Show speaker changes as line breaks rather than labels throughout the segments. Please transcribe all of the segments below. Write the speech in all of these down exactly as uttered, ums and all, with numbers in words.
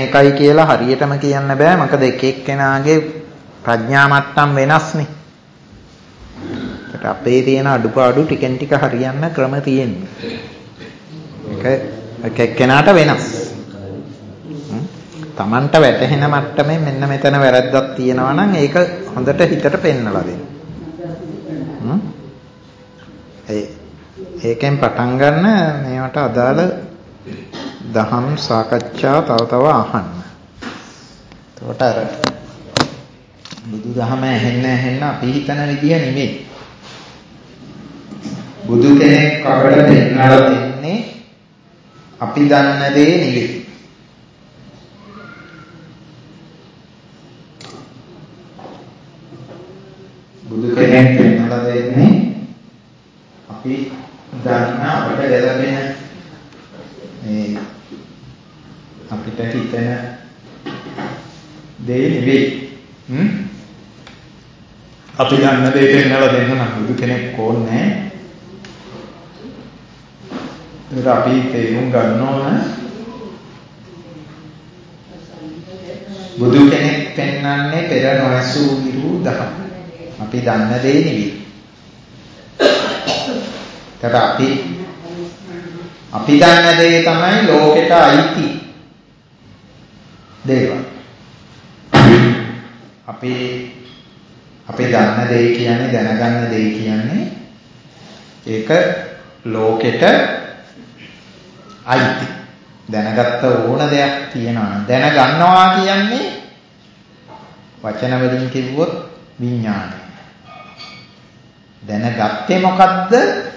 එකයි කියලා හරියටම කියන්න බෑ. මොකද එක එක්කෙනාගේ ප්‍රඥා මට්ටම් වෙනස්නේ. ඒකට අපේ තියෙන අඩුපාඩු ටිකෙන් ටික හරියන්න ක්‍රම තියෙන්නේ. ඒක එක එක්කෙනාට වෙනස්. Tamanට වැටහෙන මට්ටමේ මෙන්න මෙතන වැරද්දක් තියෙනවා නම් ඒක හොඳට හිතට පෙන්නලා දෙන්න. ඒ ඒකෙන් පටන් ගන්න මේවට අදාළ දහම් සාකච්ඡා තව තව අහන්න. එතකොට අර බුදුදහම ඇහෙන්න ඇහෙන්න අපි හිතන විදිහ නෙමෙයි. බුදු කෙනෙක් අපට පෙන්නලා දෙන්නේ අපි දන්න දේ නෙවෙයි. බුදු කෙනෙක් පෙන්නලා දෙන්නේ අපි දන්න අපට ගැළපෙන මේ අපිට හිතෙන දේ නෙවෙයි. හ්ම් අපි දන්න දේ පෙන්නලා දෙන්න නම් බුදු කෙනෙක් ඕනේ. ඒක අපි තේරුම් ගන්න ඕන බුදු කෙනෙක් පෙන්වන්නේ පෙර නොඇසූ විරු දහම්. අපි දන්න දේ නෙවෙයි. ඒකට අපි අපි දන්න දේ තමයි ලෝකෙට අයිති දේවල්. අපි අපි දන්න දේ කියන්නේ දැනගන්න දේ කියන්නේ ඒක ලෝකෙට අයිති. දැනගත්ත ඕන දෙයක් තියෙනවා. දැනගන්නවා කියන්නේ වචන වලින් කිව්වොත් විඥානය. දැනගත්තේ මොකද්ද?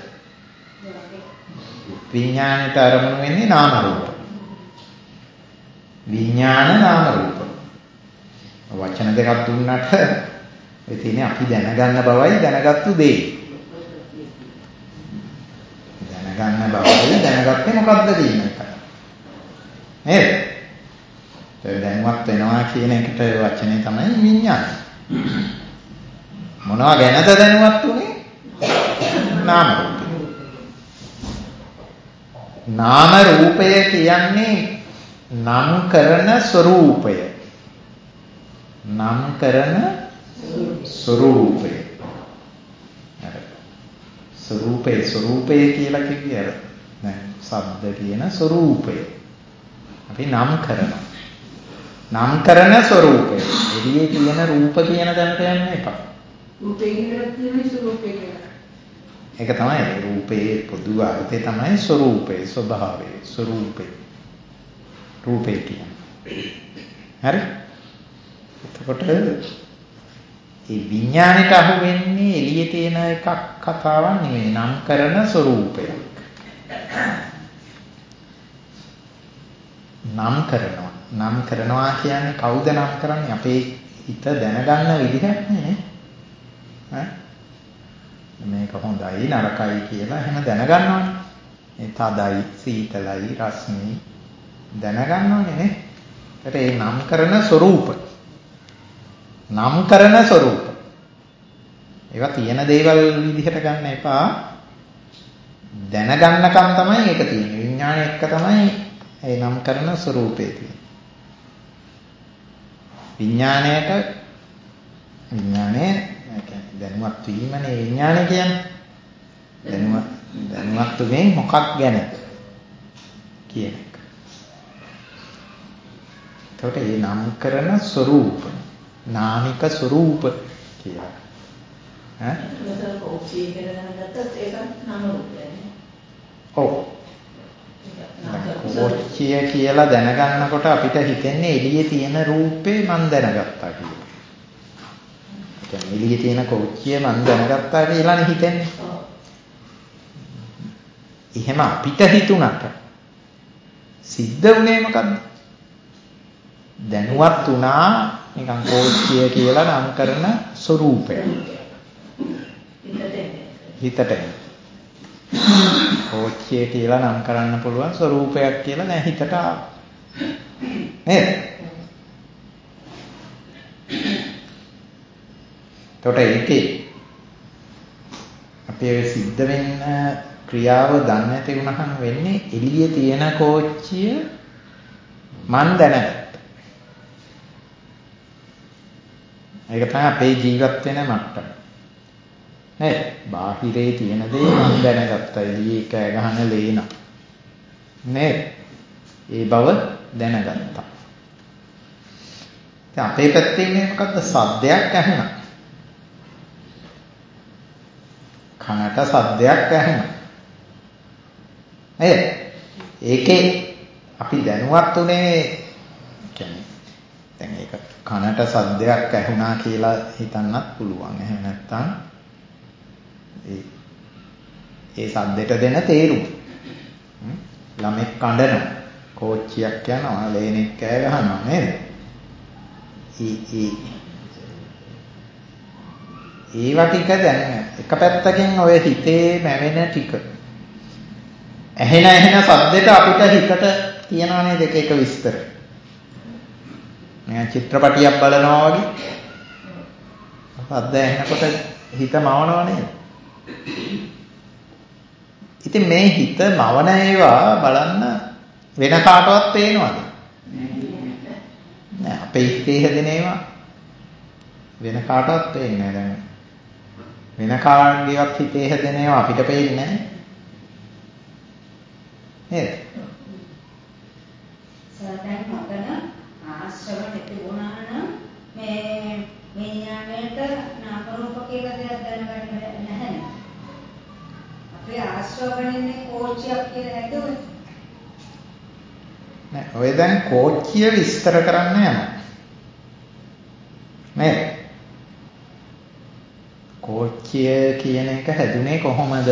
විඥාණයට අරමුණු වෙන්නේ නාම රූප. විඥාන නාම රූප. වචන දෙකක් දුන්නට ඒ තියෙන්නේ අපි දැනගන්න බවයි දැනගත්තු දේ. දැනගන්න බවයි දැනගත්තේ මොකද්ද කියන එක. නේද? ඒ දැනුවත් වෙනවා කියන එකට වචනේ තමයි විඥාන. මොනවා ගැනද දැනුවත් උනේ? නාම රූප. නාම රූපය කියන්නේ නම් කරන ස්වરૂපය. නම් කරන ස්වરૂපය. ස්වરૂපේ ස්වરૂපය කියලා කිව්වේ අර දැන් ශබ්ද කියන ස්වરૂපය. අපි නම් කරනවා. නම් කරන ස්වરૂපය. එළියේ තියෙන රූප කියන තැනට යන්න එපා. රූපේ කියලා කියන්නේ ස්වરૂපේ කියලා. ඒක තමයි රූපේ පොදු අර්ථය තමයි ස්වરૂපේ ස්වභාවය ස්වરૂපේ රූපේ කියන්නේ. හරි? එතකොට මේ විඥාණයට අහු වෙන්නේ එළියේ තියෙන එකක් කතාවක් නෙවෙයි නම් කරන ස්වરૂපයක්. නම් කරනවා. නම් කරනවා කියන්නේ කවුද නම් කරන්නේ? අපේ හිත දැනගන්න විදිහක් නේ. ඈ මේක හොඳයි නරකයි කියලා එහෙම දැනගන්නවනේ. මේ තදයි සීතලයි රස්නේ දැනගන්නවනේ නේ. ඒකට ඒ නම් කරන ස්වરૂප. නම් කරන ස්වરૂප. ඒවා තියෙන දේවල් විදිහට ගන්න එපා. දැනගන්නකම් තමයි ඒක තියෙන්නේ. විඥාණය එක්ක තමයි ඒ නම් කරන ස්වરૂපේ තියෙන්නේ. විඥාණයට විඥාණය දැනුවත් වීමනේ විඥානය කියන්නේ. දැනුවත් දැනුවත් වෙන්නේ මොකක් ගැනද කියන එක. එතකොට මේ නම් කරන ස්වરૂප, නාමික ස්වરૂප කියලා. ඈ? මෙතන කෝච්චිය කියලා දැනගත්තත් ඒක නාම රූපයනේ. ඔව්. කෝච්චිය කියලා දැනගන්නකොට අපිට හිතෙන්නේ එළියේ තියෙන රූපේ මන් දැනගත්තා කියලා. එළියේ තියෙන කෝච්චිය මන් දැනගත්තා කියලානේ හිතෙන්නේ. එහෙම අපිට හිතුණට සිද්ධ වුණේ මොකද්ද? දැනුවත් වුණා නිකන් කෝච්චිය කියලා නම් කරන ස්වરૂපය. හිතට. කෝච්චිය කියලා නම් කරන්න පුළුවන් ස්වરૂපයක් කියලා දැන් හිතට ආවා. නේද? එතකොට ඒකේ අපේ සිද්ධ වෙන්න ක්‍රියාව දන්නේ නැති වුණහම වෙන්නේ එළියේ තියෙන කෝච්චිය මන් දැනගත්තා. ඒක තමයි අපේ ජීවත් වෙන මට්ටම. නේද? බාහිරේ තියෙන දේ මම දැනගත්තා. එළියේ කෑ ගහන ලේන. නේද? ඒ බව දැනගත්තා. දැන් අපේ පැත්තේ ඉන්නේ මොකද්ද? සද්දයක් ඇහුණා. කනට සද්දයක් ඇහුණා. නේද? ඒකේ අපි දැනුවත් උනේ කියන්නේ දැන් ඒක කනට සද්දයක් ඇහුණා කියලා හිතන්නත් පුළුවන්. එහෙම නැත්නම් ඒ ඒ සද්දෙට දෙන තේරුම. ළමෙක් කඩනවා, කෝච්චියක් යනවා, ලේනෙක් කෑ ගහනවා නේද? ඒ ඒ ඒවා ටික දැන් එක පැත්තකින් ඔය හිතේ මැවෙන ටික ඇහෙන ඇහෙන සද්දෙට අපිට හිතට තියනවා නේද එක එක විස්තර. මම චිත්‍රපටියක් බලනවා වගේ සද්ද ඇහෙනකොට හිත මවනවා නේද? ඉතින් මේ හිත මවන ඒවා බලන්න වෙන කාටවත් පේනවද? නෑ අපේ හිතේ හැදෙන ඒවා වෙන කාටවත් පේන්නේ නෑ. දැන් වෙන කාගෙවත් හිතේ හැදෙන ඒවා අපිට පේන්නේ නෑ නේද?
සරලව මතන ආශ්‍රව නැති වුණා නම් මේ විඥාණයට නාම රූප කියලා දෙයක් දැනගන්න නැහැ. අපේ ආශ්‍රව වෙන්නේ කෝච්චියක් කියලා හැදුවේ.
නෑ ඔය දැන් කෝච්චිය විස්තර කරන්න යනවා. නේද? කෝච්චිය කියන එක හැදුනේ කොහොමද?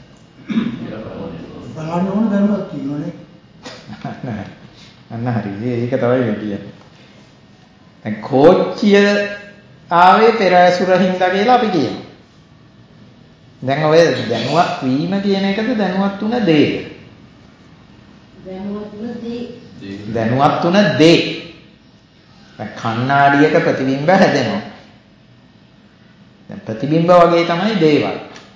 බලන්න ඕන දැනුවත් තියෙනවනේ.
නෑ. අන්න හරි. ඒක තමයි කියන්නේ. දැන් කෝච්චිය ආවේ පෙර ඇසුර හින්දා කියලා අපි කියනවා. දැන් ඔය දැනුවත් වීම කියන එකද දැනුවත් වුණ දේ?
දැනුවත් වුණ දේ.
දැනුවත් වුණ දේ. දැන් කණ්ණාඩියක ප්‍රතිබිම්බ හැදෙනවා. දැන් ප්‍රතිබිම්බ වගේ තමයි දේවල්.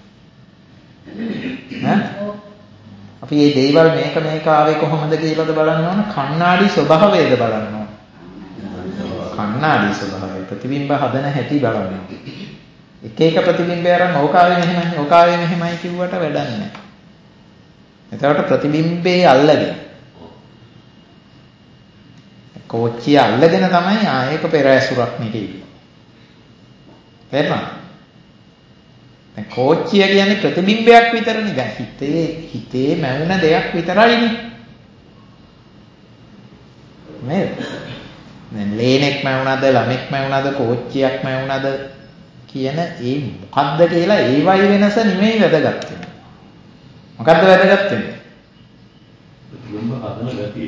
ඈ අපි මේ දේවල් මේක මේක ආවේ කොහොමද කියලාද බලන්න ඕන. කණ්ණාඩි ස්වභාවයද බලන්න ඕන. කණ්ණාඩි ස්වභාවය ප්‍රතිබිම්බ හදන හැටි බලන්න ඕන. එක එක ප්‍රතිබිම්බය අරන් ඕකාවේ මෙහෙමයි ඕකාවේ මෙහෙමයි කිව්වට වැඩක් නැහැ. එතකොට ප්‍රතිබිම්බේ අල්ලගෙන කෝච්චිය අල්ලගෙන තමයි ආයක පෙර ඇසුරක් නේ කියන්නේ. තේරුණාද? දැන් කෝච්චිය කියන්නේ ප්‍රතිබිම්බයක් විතරනේ. දැන් හිතේ හිතේ මැවුන දෙයක් විතරයිනේ. නේද? දැන් ලේනෙක් මැවුනද, ළමෙක් මැවුනද, කෝච්චියක් මැවුනද කියන ඒ මොකද්ද කියලා ඒවයි වෙනස නෙමෙයි වැදගත් වෙන්නේ. මොකද්ද වැදගත් වෙන්නේ?
ප්‍රතිබිම්බ හදන ගතිය.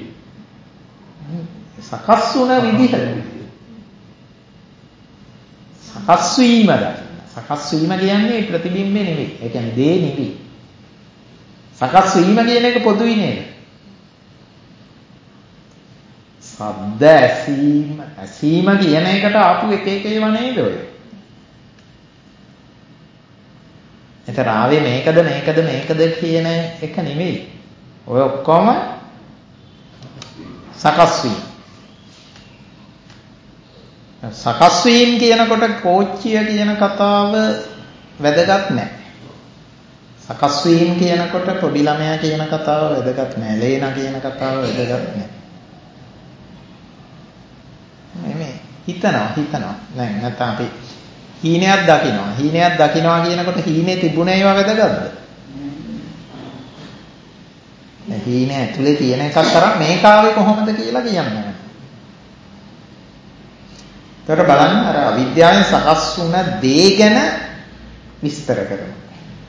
සකස් වුණ විදිහ. සකස් වීම දකින්න. සකස් වීම කියන්නේ ප්‍රතිබිම්බේ නෙවෙයි. ඒ කියන්නේ දේ නෙවෙයි. සකස් වීම කියන එක පොදුයි නේද? ශබ්ද ඇසීම ඇසීම කියන එකට ආපු එක එක ඒවා නේද ඔය? එතන ආවේ මේකද මේකද මේකද කියන එක නෙවෙයි. ඔය ඔක්කොම සකස් වීම. සකස් වීම කියනකොට කෝච්චිය කියන කතාව වැදගත් නැහැ. සකස් වීම කියනකොට පොඩි ළමයා කියන කතාව වැදගත් නැහැ. ලේනා කියන කතාව වැදගත් නැහැ. මේ හිතනවා හිතනවා. දැන් නැත්නම් අපි හීනයක් දකිනවා. හීනයක් දකිනවා කියනකොට හීනේ තිබුණ ඒවා වැදගත්ද? දැන් හීනේ ඇතුලේ තියෙන එකක් තරම් මේක ආවේ කොහොමද කියලා කියන්නේ. ඒතර බලන්න අර අවිද්‍යාවෙන් සකස් වුණ දේ ගැන විස්තර කරනවා.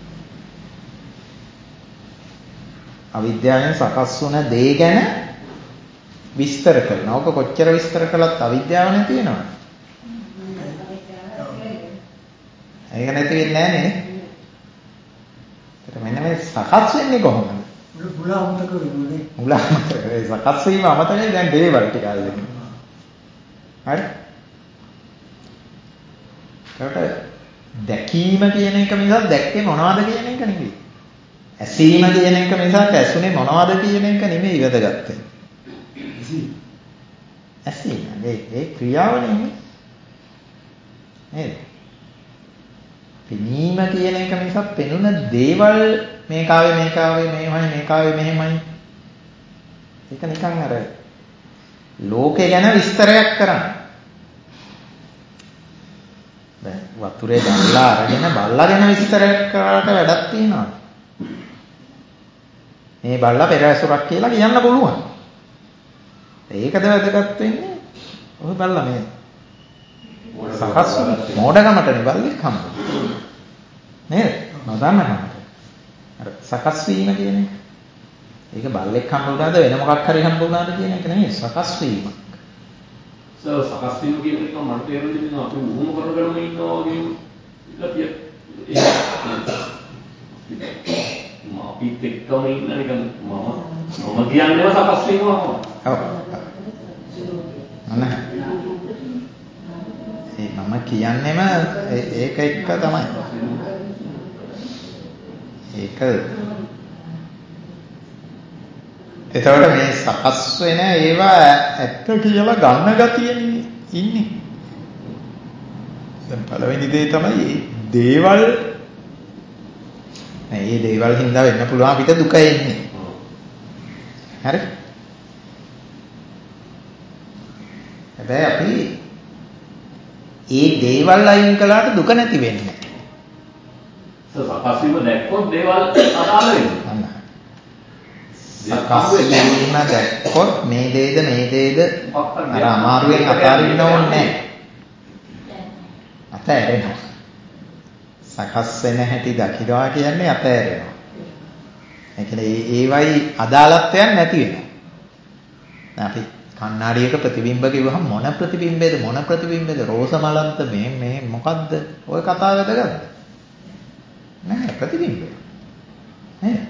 අවිද්‍යාවෙන් සකස් වුණ දේ ගැන විස්තර කරනවා. ඔක කොච්චර විස්තර කළත් අවිද්‍යාව නැති වෙනවද? ඒක නැති වෙන්නේ නැහැ නේ. ඒතර මෙන්න මේ සකස් වෙන්නේ කොහොමද?
මුල අමතක වෙන්නේ.
මුල අමතක. ඒ සකස් වීම අමතකයි දැන් දේවල් ටික අල්ලන්නේ. හරි? ඒකට දැකීම කියන එක මිසක් දැක්කේ මොනවද කියන එක නෙවෙයි. ඇසීම කියන එක මිසක් ඇසුනේ මොනවද කියන එක නෙමෙයි වැදගත් වෙන්නේ. ඇසීම. ඒ ඒ ක්‍රියාව නෙමෙයි. නේද? පෙනීම කියන එක නිසා පෙනුන දේවල් මේකාවේ මේකාවේ මේවයි මේකාවේ මෙහෙමයි. ඒක නිකන් අර ලෝකේ ගැන විස්තරයක් කරන්න. දැන් වතුරේ බල්ලා අරගෙන බල්ලා ගැන විස්තරයක් කරාට වැඩක් තියෙනවා. මේ බල්ලා පෙරැසුරක් කියලා කියන්න පුළුවන්. ඒකද වැදගත් වෙන්නේ. ඔය බල්ලා මේ සකස් මොඩගමටනේ බල්ලෙක් හම්බුනේ. නේද? නොදන්නකමට. අර සකස් වීම කියන එක. ඒක බල්ලෙක් හම්බුනාද වෙන මොකක් හරි හම්බුනාද කියන එක නෙමෙයි සකස් වීම.
සර් සකස් වීම කියන එක මට තේරෙන්නේ අපි උහුම කරගෙන ඉන්නවා වගේ ඉතිය ඒ අපිත් එක්කම ඉන්න නිකන් මම මම කියන්නේම සකස් වීමම.
ඔව්. අනේ. ඒ මම කියන්නේම ඒක එක්ක තමයි. ඒක එතකොට මේ සකස් වෙන ඒවා ඇත්ත කියලා ගන්න ගතියනේ ඉන්නේ. දැන් පළවෙනි දේ තමයි දේවල් මේ දේවල් හින්දා වෙන්න පුළුවන් අපිට දුක එන්නේ. හරි? හැබැයි අපි ඒ දේවල් අයින් කළාට දුක නැති වෙන්නේ.
සකස් වීම දැක්කොත් දේවල් අදාළ වෙනවා.
සකස් වීම දැක්කොත් මේ දේද මේ දේද අර අමාරුවෙන් අතාරින්න ඕනේ නැහැ. අතෑරෙනවා. සකස් වෙන හැටි දකිනවා කියන්නේ අතෑරෙනවා. ඒ කියන්නේ ඒවයි අදාළත්වයක් නැති වෙනවා. දැන් අපි කණ්ණාඩියක ප්‍රතිබිම්බ කිව්වහම මොන ප්‍රතිබිම්බේද මොන ප්‍රතිබිම්බේද රෝස මලන්ත මේ මේ මොකද්ද? ওই කතාව වැදගත්. නෑ ප්‍රතිබිම්බය. නේද?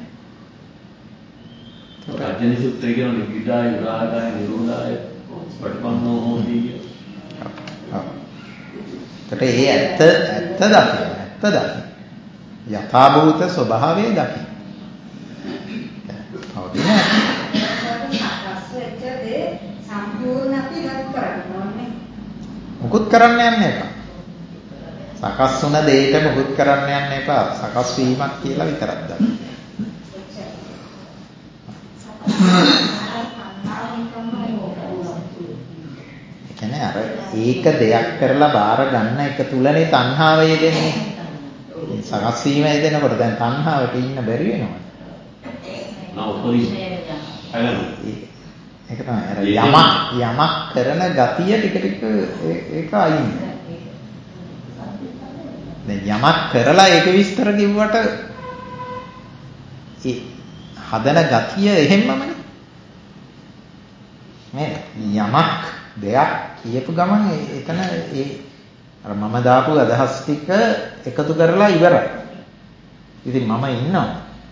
රජ්‍යනි සූත්‍රය කියන නිවිදාය උදාහරණය නිරෝධාය පටිපන්නෝ හෝති කියන.
ඒකට ඒ ඇත්ත ඇත්ත දකින්න ඇත්ත දකින්න. යථාභූත ස්වභාවය දකින්න. හවුද?
සම්පූර්ණ අපි රත් කරන්න ඕනේ.
මුකුත් කරන්න යන්න එපා. සකස් වුණ දෙයට මුකුත් කරන්න යන්න එපා. සකස් වීමක් කියලා විතරක් දාන්න. ඒ කියන්නේ අර ඒක දෙයක් කරලා බාර ගන්න එක තුලනේ තණ්හාව යෙදෙන්නේ. සකස් වීම යෙදෙනකොට දැන් තණ්හාවට ඉන්න බැරි වෙනවා.
නෝපරි.
ඒක තමයි අර යමක් යමක් කරන ගතිය ටික ටික ඒක අයින්. දැන් යමක් කරලා ඒක විස්තර කිව්වට ඒ හදන ගතිය එහෙම්මමනේ. මේ යමක් දෙයක් කියපු ගමන් එතන ඒ අර මම දාපු අදහස් ටික එකතු කරලා ඉවරයි. ඉතින් මම ඉන්නවා.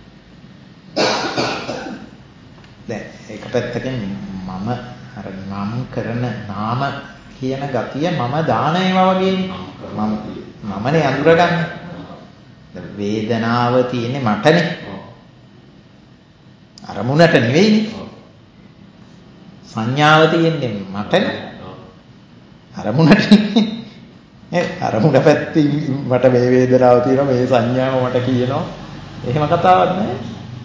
දැන් ඒක පැත්තකින් මම අර නම් කරන නාම කියන ගතිය මම දාන ඒවා වගේනේ. මම මමනේ අඳුරගන්නේ. දැන් වේදනාව තියෙන්නේ මටනේ. අරමුණට නෙවෙයිනේ. සංඥාව තියෙන්නේ මටනේ. අරමුණට ඒ අරමුණ පැත්තේ මට මේ වේදනාව තියෙනවා මේ සංඥාව මට කියනවා. එහෙම කතාවක් නැහැ.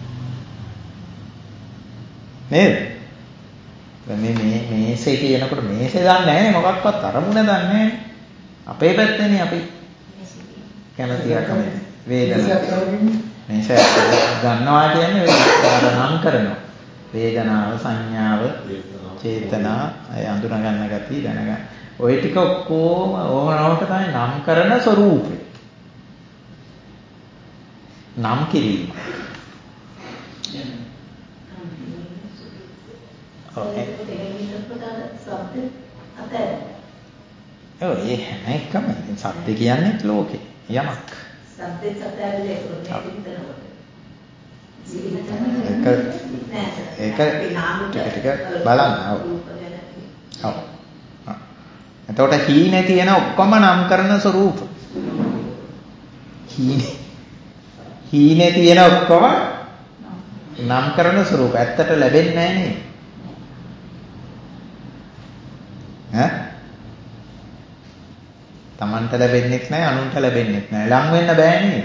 නේද? මේ මේ මේසේ කියනකොට මේසේ දන්නේ නැහැ මොකක්වත් අරමුණ දන්නේ නැහැ. අපේ පැත්තේනේ අපි කැමති අකමැති වේදනාව. මේසේ ගන්නවා කියන්නේ අර නම් කරනවා. වේදනාව, සංඥාව, චේතනා, අය අඳුන ගන්න ගතිය දැනගන්න. ওই ටික ඔක්කොම ඕනවට තමයි නම් කරන ස්වરૂපේ. නම් කිරීම. ඔව් ඒ හැම එකම සත්‍ය කියන්නේ ලෝකේ යමක්.
සත්‍ය සත්‍යයලේ කොහොමද
ඒක ඒක ටික ටික බලන්න. ඔව්. ඔව්. එතකොට හීනේ තියෙන ඔක්කොම නම් කරන ස්වરૂප. හීනේ හීනේ තියෙන ඔක්කොම නම් කරන ස්වરૂප. ඇත්තට ලැබෙන්නේ නැහැ නේ. ඈ? Tamanට ලැබෙන්නෙත් නැහැ, අනුන්ට ලැබෙන්නෙත් නැහැ. ලං වෙන්න බෑ නේද?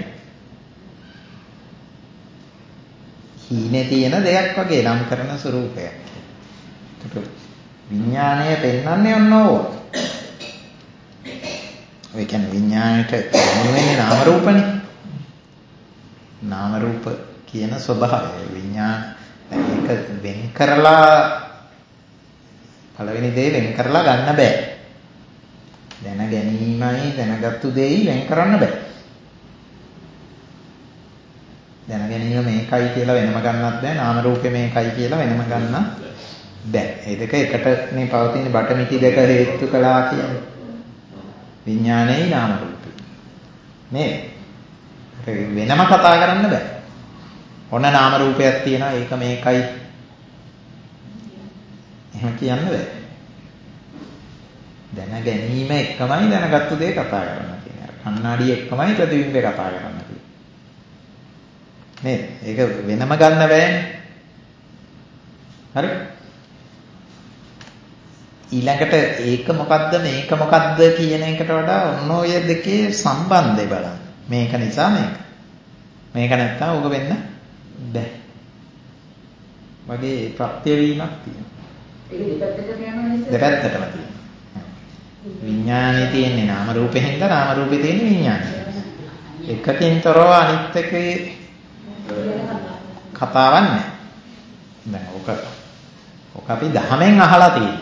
හීනේ තියෙන දෙයක් වගේ නම් කරන ස්වરૂපයක්. ඒක විඥාණය පෙන්වන්නේ ඔන්නෝව. ඒ කියන්නේ විඥාණයට වෙන්නේ නාම රූපනේ. නාම රූප කියන ස්වභාවය විඥාන ඒක වෙන් කරලා පළවෙනි දේ වෙන් කරලා ගන්න බෑ. දැන ගැනීමයි දැනගත්තු දෙයි වෙන් කරන්න බෑ. දැන ගැනීම මේකයි කියලා වෙනම ගන්නත් බෑ. නාම රූපේ මේකයි කියලා වෙනම ගන්නත් බෑ. ඒ දෙක එකටනේ පවතින බටමිටි දෙක හේතු කළා කියන්නේ. විඥානයයි නාම රූපේ. නේද? වෙනම කතා කරන්න බෑ. ඔන්න නාම රූපයක් තියෙනවා ඒක මේකයි. එහෙම කියන්න බෑ. දැන ගැනීම එකමයි දැනගත්තු දේ කතා කරන්න කියන්නේ. කණ්ණාඩිය එකමයි ප්‍රතිබිම්බේ කතා කරන්න කියන්නේ. නේද? ඒක වෙනම ගන්න බෑනේ. හරි? ඊළඟට ඒක මොකද්ද මේක මොකද්ද කියන එකට වඩා ඔන්න ඔය දෙකේ සම්බන්ධය බලන්න. මේක නිසා මේක. මේක නැත්තම් ඕක වෙන්න බෑ. වගේ ප්‍රත්‍ය වීමක් තියෙනවා.
ඒක දෙපැත්තටම යනවා.
දෙපැත්තටම තියෙනවා. විඥානේ තියෙන්නේ නාම රූපේ හින්දා නාම රූපේ තියෙන්නේ විඥානේ. එකකින් තොරව අනිත් එකේ කතාවක් නැහැ. දැන් ඔක ඔක අපි දහමෙන් අහලා තියෙනවා.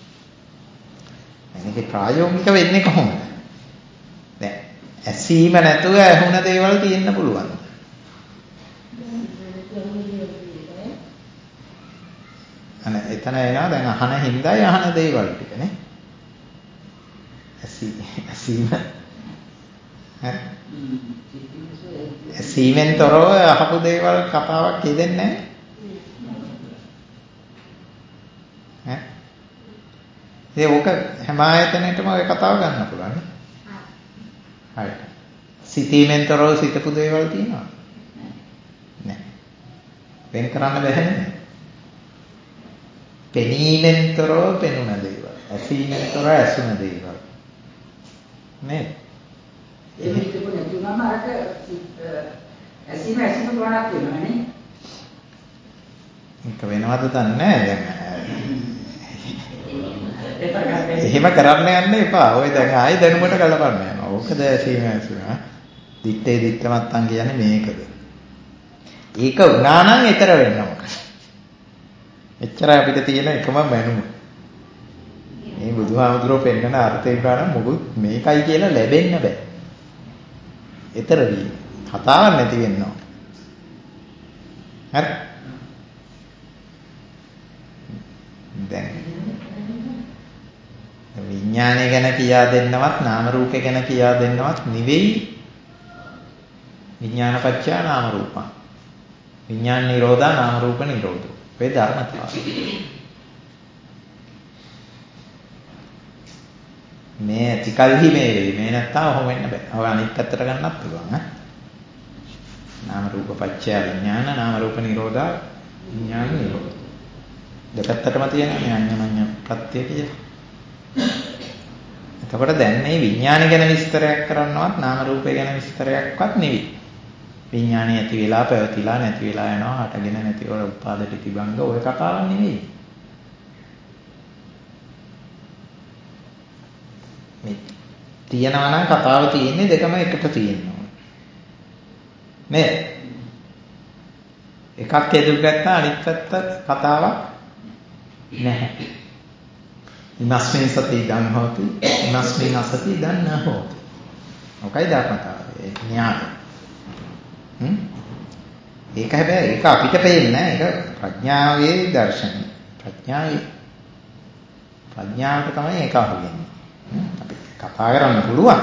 මේක ප්‍රායෝගික වෙන්නේ කොහොමද? දැන් ඇසීම නැතුව ඇහුණ දේවල් තියෙන්න පුළුවන්. අනේ එතන එනවා දැන් අහන හින්දායි අහන දේවල් ටිකනේ. ඇසීම ඇසීමෙන් තොරව අහපු දේවල් කතාවක් කියදෙන්නේ නැහැ. ඒ ඔක හැම ආයතනෙටම ඔය කතාව ගන්න පුළුවන්. හරි. සිතීමෙන් තොරව සිතපු දේවල් තියෙනවා. නෑ. වෙන් කරන්න බැහැ නේද? පෙනීමෙන් තොරව පෙනුන දේවල්. ඇසීමෙන් තොරව ඇසුන දේවල්. නේද?
ඒ විදිහට නැතුනම අරක ඇසීම ඇසීම ගණක් වෙනවා නේ.
ඒක වෙනවද දන්නේ නැහැ දැන්. එහෙම කරන්න යන්න එපා. ඔය දැන් ආයි දැනුමට ගලපන්න යනවා. ඕකද ඇසීම ඇසීම. දිත්තේ දිත්තමත්තන් කියන්නේ මේකද? ඒක උනා නම් ඊතර වෙන්න ඕන. එච්චරයි අපිට තියෙන එකම මැනුම. මේ බුදුහාමුදුරුවෝ පෙන්නන අර්ථය ගන්න මොකුත් මේකයි කියලා ලැබෙන්න බෑ. ඊතර වී කතාවක් නැති වෙන්න ඕන. හරි? දැන් විඥානය ගැන කියා දෙන්නවත් නාම රූපේ ගැන කියා දෙන්නවත් නෙවෙයි විඥානපච්චය නාම රූපං. විඥාන නිරෝධා නාම රූප නිරෝධෝ. මේ ධර්මතාවය. මේ ඇතිකල්හි මේ වෙයි. මේ නැත්තම් ඔහොම වෙන්න බෑ. ඔය අනිත් පැත්තට ගන්නත් පුළුවන් ඈ. නාම රූප පච්චය විඥාන නාම රූප නිරෝධා විඥාන නිරෝධ. දෙපැත්තටම තියෙන මේ අඤ්ඤමඤ්ඤ ප්‍රත්‍ය කියලා. එතකොට දැන් මේ විඥානය ගැන විස්තරයක් කරන්නවත් නාම රූපය ගැන විස්තරයක්වත් නෙවෙයි. විඥානය ඇති වෙලා පැවතිලා නැති වෙලා යනවා හටගෙන නැති වල උපාදටි තිබංග ඔය කතාවක් නෙවෙයි. මේ තියනවා නම් කතාව තියෙන්නේ දෙකම එකට තියෙනවා. නේද? එකක් එදුක් ගත්තා අනිත් පැත්ත කතාවක් නැහැ. ඉමස්මින් සති ඉදං හෝති ඉමස්මින් අසති ඉදං න හෝති. ඔකයි ධර්මතාවය. න්‍යාය. හ්ම්? ඒක හැබැයි ඒක අපිට පේන්නේ නැහැ. ඒක ප්‍රඥාවේ දර්ශනය. ප්‍රඥාවේ ප්‍රඥාවට තමයි ඒක අහුවෙන්නේ. අපි කතා කරන්න පුළුවන්.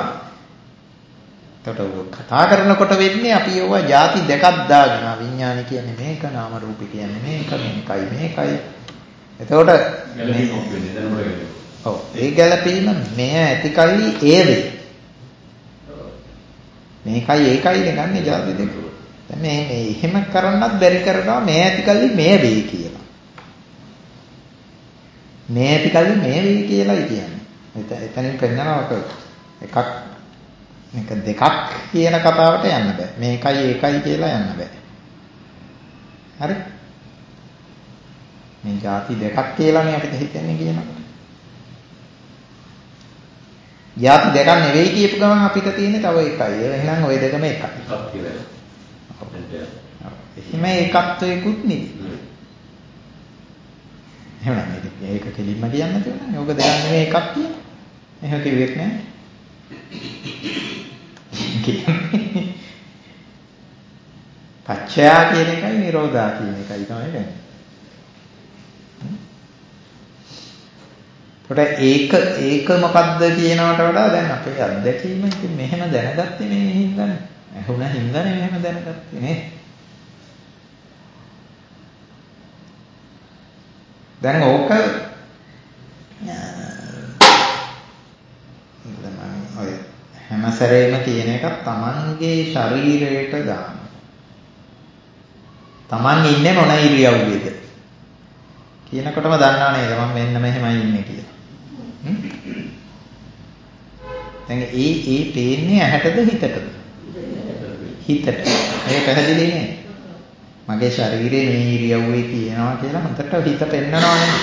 එතකොට කතා කරනකොට වෙන්නේ අපි ඒවා ಜಾති දෙකක් දාගෙන විඥාන කියන්නේ මේක නාම රූප කියන්නේ මේක මේකයි මේකයි. එතකොට ඔව් ඒ ගැළපීම මේ ඇතිකල්ලි ඒ වේ. මේකයි ඒකයි දෙකන්නේ ಜಾති දෙක. දැන් මේ මේ එහෙම කරන්නත් බැරි කරනවා මේ ඇතිකල්ලි මේ වේ කියලා. මේ ඇතිකල්ලි මේ වේ කියලායි කියන්නේ. එතනින් පෙන්නනවක එකක් මේක දෙකක් කියන කතාවට යන්න බෑ. මේකයි ඒකයි කියලා යන්න බෑ. හරි? මේ ಜಾති දෙකක් කියලානේ අපිට හිතෙන්නේ කියනකොට. ಜಾති දෙකක් නෙවෙයි කියපු ගමන් අපිට තියෙන්නේ තව එකයි. එහෙනම් ওই දෙකම එකයි.
එකක් කියලා.
එහෙම ඒකත්වයකුත් නෙවෙයි. එහෙම නේද? ඒක කෙලින්ම කියන්න තියෙනවා. ඕක දෙකක් නෙවෙයි එකක් කියන. එහෙම කිව්වෙත් නෑ. පච්චයා කියන එකයි නිරෝධා කියන එකයි තමයි වෙන්නේ. ඒකට ඒක ඒක මොකද්ද කියනවට වඩා දැන් අපේ අත්දැකීම ඉතින් මෙහෙම දැනගත්තේ මේ හින්දානේ. ඇහුණා හින්දානේ මෙහෙම දැනගත්තේ නේ. දැන් ඕක ඔය හැම සැරේම කියන එක තමන්ගේ ශරීරයට දාන්න. තමන් ඉන්නේ මොන ඉරියව්වේද කියනකොටම දන්නා නේද මම මෙන්න මෙහෙමයි ඉන්නේ කියලා. දැන් ඒ ඒ පේන්නේ ඇහැටද හිතටද? හිතට. ඒක පැහැදිලි නේද? මගේ ශරීරයේ මේ ඉරියව්වේ තියෙනවා කියලා හොඳට හිත පෙන්නනවා නේද?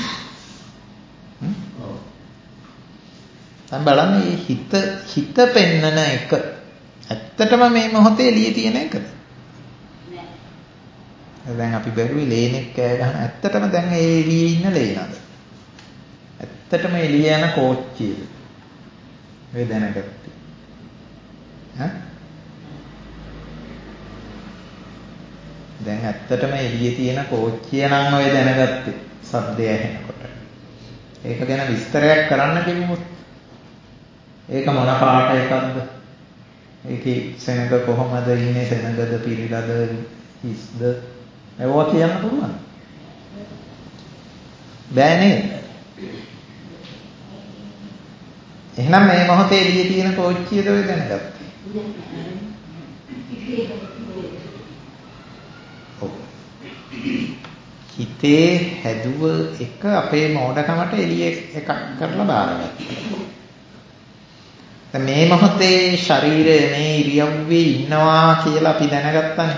දැන් බලන්න මේ හිත හිත පෙන්නන එක ඇත්තටම මේ මොහොතේ එළියේ තියෙන එකද? නෑ. දැන් අපි බැලුවේ ලේනෙක් කෑ ගහන ඇත්තටම දැන් ඒ එළියේ ඉන්න ලේනද? ඇත්තටම එළිය යන කෝච්චියද? මේ දැනගත්තේ. ඈ? දැන් ඇත්තටම එළියේ තියෙන කෝච්චිය නම් ඔය දැනගත්තේ සද්දය ඇහෙනකොට. ඒක ගැන විස්තරයක් කරන්න කිව්වොත් ඒක මොන පාට එකක්ද? ඒකේ සෙනඟ කොහොමද ඉන්නේ? සෙනඟද පිළිලද හිස්ද? ඒවා කියන්න පුළුවන්. බෑ නේද? එහෙනම් මේ මොහොතේ එළියේ තියෙන කෝච්චියද ඔය දැනගත්තේ? හිතේ හැදුව එක අපේ මෝඩකමට එළිය එකක් කරලා බාරගත්තා. දැන් මේ මොහොතේ ශරීරය මේ ඉරියව්වේ ඉන්නවා කියලා අපි දැනගත්තානේ.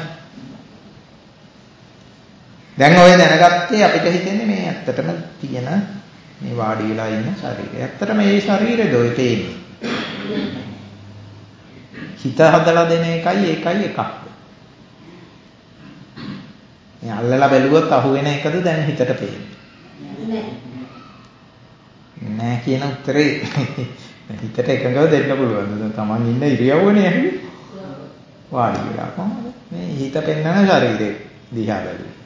දැන් ඔය දැනගත්තේ අපිට හිතෙන්නේ මේ ඇත්තටම තියෙන මේ වාඩි වෙලා ඉන්න ශරීරය. ඇත්තටම මේ ශරීරෙද ඔය පේන්නේ. හිත හදලා දෙන එකයි ඒකයි එකක්ද? මේ අල්ලලා බැලුවොත් අහුවෙන එකද දැන් හිතට පේන්නේ? නෑ. නෑ කියන උත්තරේ හිතට එකඟව දෙන්න පුළුවන්. දැන් Taman ඉන්න ඉරියව්වනේ ඇහුවේ. වාඩි වෙලා කොහොමද? මේ හිත පෙන්වන ශරීරේ දිහා බැලුවා.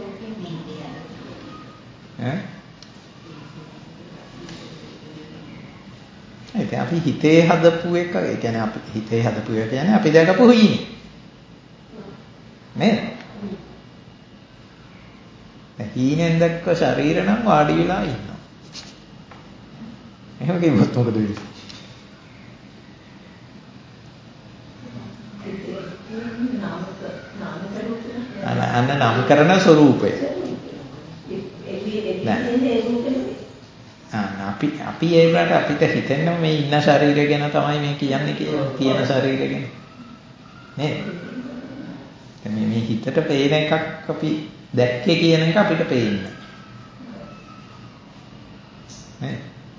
ඈ? ඒක අපි හිතේ හදපු එක, ඒ කියන්නේ අපි හිතේ හදපු එක කියන්නේ අපි දැකපු හීනේ. නේද? හීනෙන් දැක්ක ශරීර නම් වාඩි වෙලා ඉන්නවා. එහෙම කිව්වොත් මොකද වෙන්නේ? අන්න අන්න නම් කරන ස්වરૂපය. අන්න අපි අපි ඒකට අපිට හිතෙන්නේ මේ ඉන්න ශරීරය ගැන තමයි මේ කියන්නේ කියලා තියෙන ශරීරය ගැන. නේද? මේ මේ හිතට පේන එකක් අපි දැක්කේ කියන එක අපිට පේන්නේ. නේ?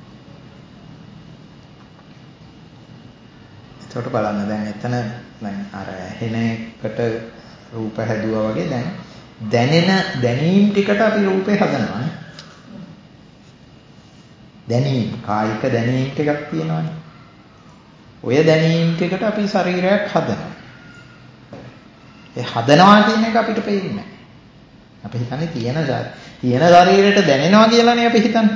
ඒකට බලන්න දැන් එතන දැන් අර ඇහෙන එකට රූප හැදුවා වගේ දැන් දැනෙන දැනීම් ටිකට අපි රූපේ හදනවා නේ. දැනීම් කායික දැනීම් ටිකක් තියෙනවානේ. ඔය දැනීම් ටිකට අපි ශරීරයක් හදනවා. ඒ හදනවා කියන එක අපිට පේන්නේ නැහැ. අපි හිතන්නේ තියෙන තියෙන ශරීරයට දැනෙනවා කියලානේ අපි හිතන්නේ.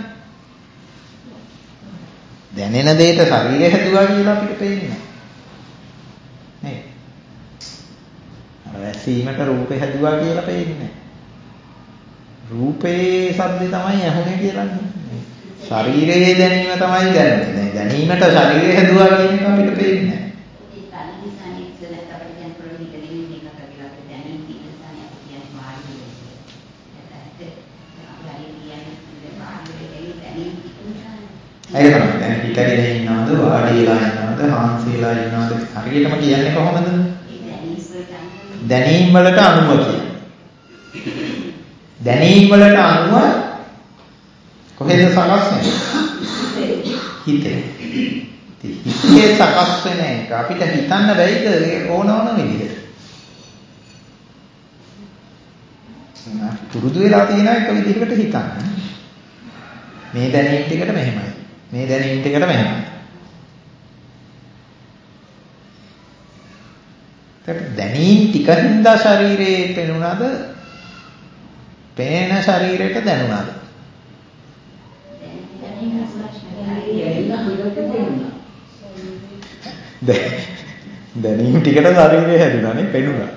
දැනෙන දෙයට ශරීරය හැදුවා කියලා අපිට පේන්නේ නැහැ. නේ? අර ඇසීමට රූපේ හැදුවා කියලා පේන්නේ නැහැ. රූපේ ශබ්දේ තමයි ඇහුනේ කියලා නේ. ශරීරයේ දැනීම තමයි දැනෙන්නේ. දැනීමට ශරීරය හැදුවා කියන එක අපිට පේන්නේ නැහැ. ඒක තමයි දැන් හිටගෙන ඉන්නවද වාඩි වෙලා ඉන්නවද හාන්සි වෙලා ඉන්නවද හරියටම කියන්නේ කොහොමද? දැනීම් වලට අනුව කියන්නේ. දැනීම් වලට අනුව කොහෙද සකස් වෙන්නේ? හිතේ. හිතේ සකස් වෙන එක අපිට හිතන්න බැයිද ඕන ඕන විදිහට? පුරුදු වෙලා තියෙන එක විදිහකට හිතන්න. මේ දැනීම් ටිකට මෙහෙමයි. මේ දැනීම් ටිකට මෙහෙමයි. දැනීම් ටික හින්දා ශරීරේ පෙනුනද? පේන ශරීරයට දැනුණාද? දැනීම් ටිකට ශරීරය හැදුණානේ පෙනුණා.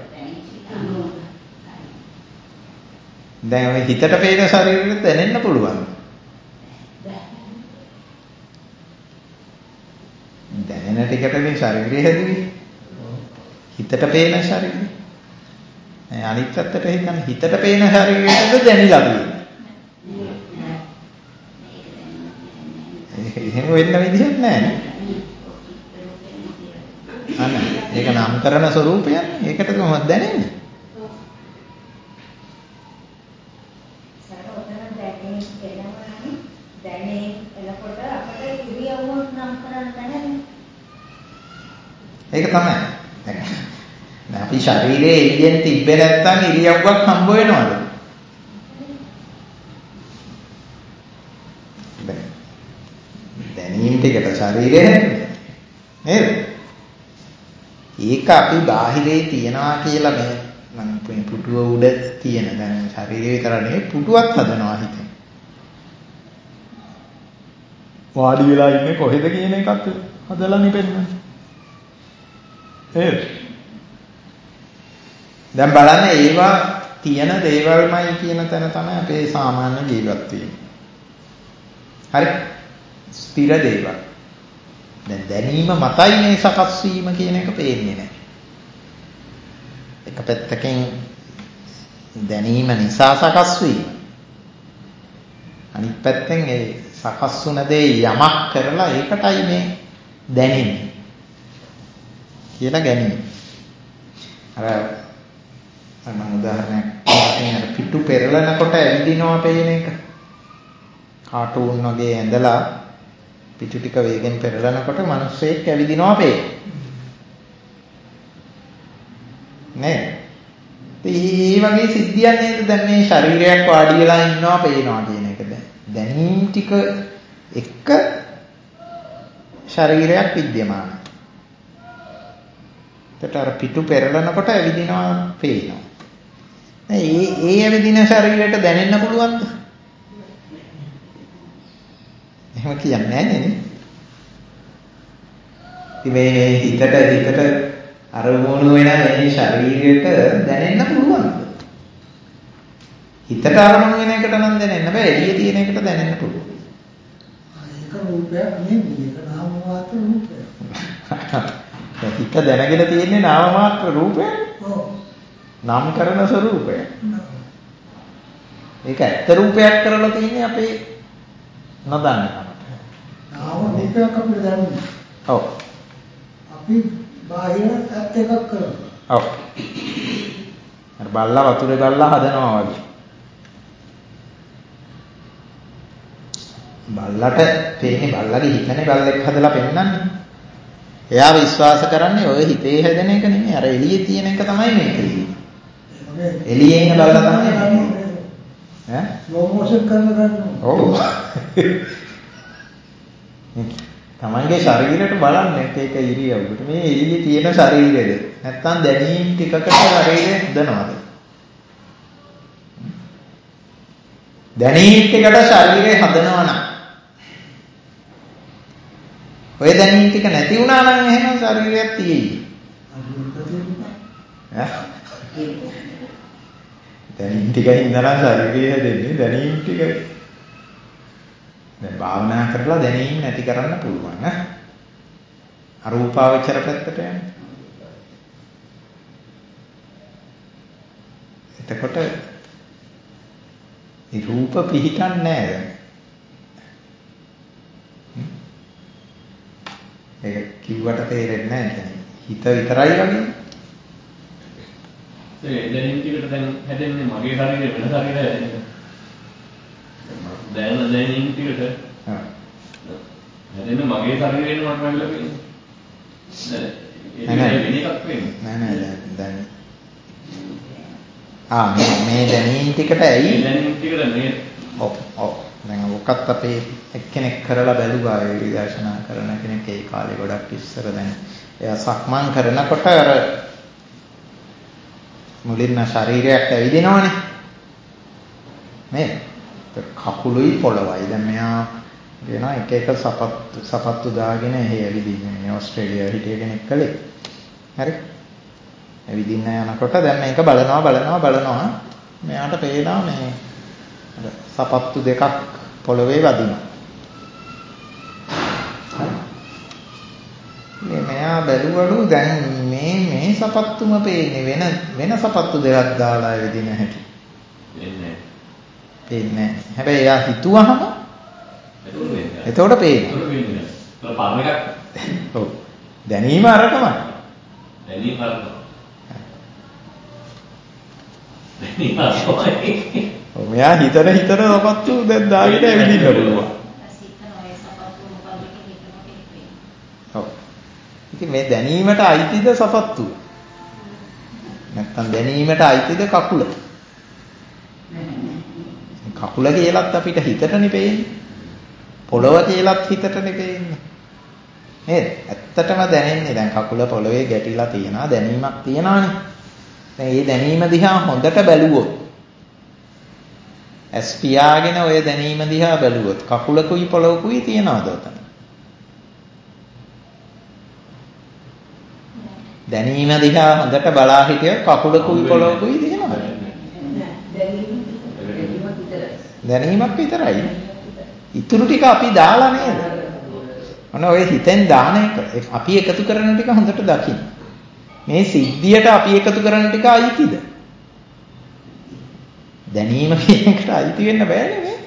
දැන් ඔය හිතට පේන ශරීරෙට දැනෙන්න පුළුවන්. දැනෙන ටිකටනේ ශරීරය හැදුවේ. හිතට පේන ශරීරය. අනිත් පැත්තට හිතන්න හිතට පේන ශරීරයටද දැනිලා තියෙන්නේ. එහෙම වෙන්න විදිහක් නැහැ. අන්න ඒක නම් කරන ස්වરૂපයක්. ඒකට කොහොමද දැනෙන්නේ? ඒක තමයි. දැන් අපි ශරීරයේ එළියෙන් තිබ්බේ නැත්නම් ඉරියව්වක් හම්බ වෙනවද? දැනීම් ටිකට ශරීරය නේද? ඒක අපි බාහිරේ තියනවා කියලා මේ මම පුටුව උඩ තියෙන දැන් ශරීරය විතර නෙවෙයි පුටුවක් හදනවා හිතේ. වාඩි වෙලා ඉන්නේ කොහෙද කියන එකත් හදලා නිපෙන්නන්නේ. නේද? දැන් බලන්න ඒවා තියෙන දේවල්මයි කියන තැන තමයි අපේ සාමාන්‍ය ජීවත් වීම. හරි? ස්ථිර දේවල්. දැන් දැනීම මතයි මේ සකස් වීම කියන එක පේන්නේ නැහැ. එක පැත්තකින් දැනීම නිසා සකස් වීම. අනිත් පැත්තෙන් ඒ සකස් වුණ දේ යමක් කරලා ඒකටයි මේ දැනෙන්නේ. කියලා ගැනීම. අර මම උදාහරණයක් වශයෙන් අර පිටු පෙරලනකොට ඇවිදිනවා පේන එක. කාටුන් වගේ ඇඳලා පිටු ටික වේගෙන් පෙරලනකොට මිනිස්සෙක් ඇවිදිනවා පේන. නේ? ඒ වගේ සිද්ධියක් නේද දැන් මේ ශරීරයක් වාඩි වෙලා ඉන්නවා පේනවා කියන එක දැන්. දැනීම් ටික එක ශරීරයක් විද්‍යමානයි. ඒකට අර පිටු පෙරලනකොට ඇවිදිනවා පේනවා. ඒ ඒ ඇවිදින ශරීරයට දැනෙන්න පුළුවන්ද? එහෙම කියන්නේ නැහැ නේද? ඉතින් මේ හිතට හිතට අරමුණු වෙන මේ ශරීරයට දැනෙන්න පුළුවන්ද? හිතට අරමුණු වෙන එකට නම් දැනෙන්න බෑ. එළියේ තියෙන එකට දැනෙන්න පුළුවන්.
ඒක රූපයක් නෙමෙයි. ඒක නාම මාත්‍ර රූපයක්.
හිත දැනගෙන තියෙන්නේ නාම මාත්‍ර රූපයක්.
ඔව්.
නම් කරන ස්වરૂපයක්. ඒක ඇත්ත රූපයක් කරලා තියෙන්නේ අපේ නොදන්න කමට.
නාම රූපයක් අපිට දැනෙන්නේ.
ඔව්.
අපි බාහිර ඇත්ත එකක් කරනවා.
ඔව්. අර බල්ලා වතුරේ බල්ලා හදනවා වගේ. බල්ලට තේන්නේ බල්ලගේ හිතනේ බල්ලෙක් හදලා පෙන්නන්නේ. එයා විශ්වාස කරන්නේ ඔය හිතේ හැදෙන එක නෙමෙයි අර එළියේ තියෙන එක තමයි මේක කියන්නේ. එළියේ ඉන්න බල්ලා තමයි ඈ
ස්ලෝ මොෂන් කරන ගන්නවා.
ඔව්. තමන්ගේ ශරීරයට බලන්න එක එක ඉරියව්වට මේ එළියේ තියෙන ශරීරෙද නැත්තම් දැනීම් ටිකකට ශරීරය හදනවද? දැනීම් ටිකට ශරීරය හදනවා නම් ඔය දැනීම් ටික නැති වුණා නම් එහෙනම් ශරීරයක් තියෙයි. ඈ දැනීම් ටිකෙන් ඉඳලා ශරීරය හැදෙන්නේ දැනීම් ටික. දැන් භාවනා කරලා දැනීම් නැති කරන්න පුළුවන් ඈ. අරූපාවචර පැත්තට යන්න. එතකොට ඒ රූප පිහිටන්නේ නැහැ දැන්. ඒක කිව්වට තේරෙන්නේ නැහැ. හිත විතරයි වගේ.
ඒ දැනීම ටිකට දැන් හැදෙන්නේ මගේ ශරීරය වෙන ශරීරයක් හැදෙන්නේ. දැන් දැනීම ටිකට
හා
හැදෙන්නේ මගේ ශරීරයෙන් මට වෙලා වෙන්නේ. නෑ ඒක වෙන එකක් වෙන්නේ.
නෑ නෑ දැන් දැන් ආ මේ මේ දැනීම ටිකට ඇයි
දැනීම ටිකට මේ
ඔව් ඔව් දැන් ඔකත් අපේ එක්කෙනෙක් කරලා බැලුවා ඒ විදර්ශනා කරන කෙනෙක් ඒ කාලේ ගොඩක් ඉස්සර දැන් එයා සක්මන් කරනකොට අර මුලින්ම ශරීරයක් ඇවිදිනවනේ නේද? කකුලුයි පොළවයි දැන් මෙයා වෙනා එක එක සපත්තු සපත්තු දාගෙන එහෙ ඇවිදින්නේ මේ ඕස්ට්‍රේලියාවේ හිටිය කෙනෙක් කලේ. හරි. ඇවිදින්න යනකොට දැන් මේක බලනවා බලනවා බලනවා මෙයාට පේනවා මේ සපත්තු දෙකක් පොළවේ වදිනවා. මේ මෙයා බැලුවලු දැන් මේ මේ සපත්තුම පේන්නේ වෙන වෙන සපත්තු දෙකක් දාලා ඇවිදින හැටි.
වෙන්නේ
පේන්නේ. හැබැයි එයා හිතුවහම එතකොට පේනවා.
පාරම එකක්.
ඔව්. දැනීම අරකමයි.
දැනීම අරකම. දැනීම අරකමයි.
ඔව් මෙයා හිතන හිතන සපත්තු දැන් දාගෙන ඇවිදින්න පුළුවන්. ඔව්. ඉතින් මේ දැනීමට අයිතිද සපත්තු? නැත්තම් දැනීමට අයිතිද කකුල? කකුල කියලත් අපිට හිතටනේ පේන්නේ. පොළව කියලත් හිතටනේ පේන්නේ. නේද? ඇත්තටම දැනෙන්නේ දැන් කකුල පොළවේ ගැටිලා තියනවා දැනීමක් තියනවානේ. දැන් මේ දැනීම දිහා හොඳට බැලුවොත් ඇස් පියාගෙන ඔය දැනීම දිහා බැලුවොත් කකුලකුයි පොළවකුයි තියනවද උතන? දැනීම දිහා හොඳට බලා හිටියොත් කකුලකුයි පොළවකුයි තියනවද? දැනීමක් විතරයි. ඉතුරු ටික අපි දාලා නේද? අන්න ඔය හිතෙන් දාන එක අපි එකතු කරන ටික හොඳට දකින්න. මේ සිද්ධියට අපි එකතු කරන ටික අයිතිද? දැනීම කියන එකට අයිති වෙන්න බෑනේ මේ.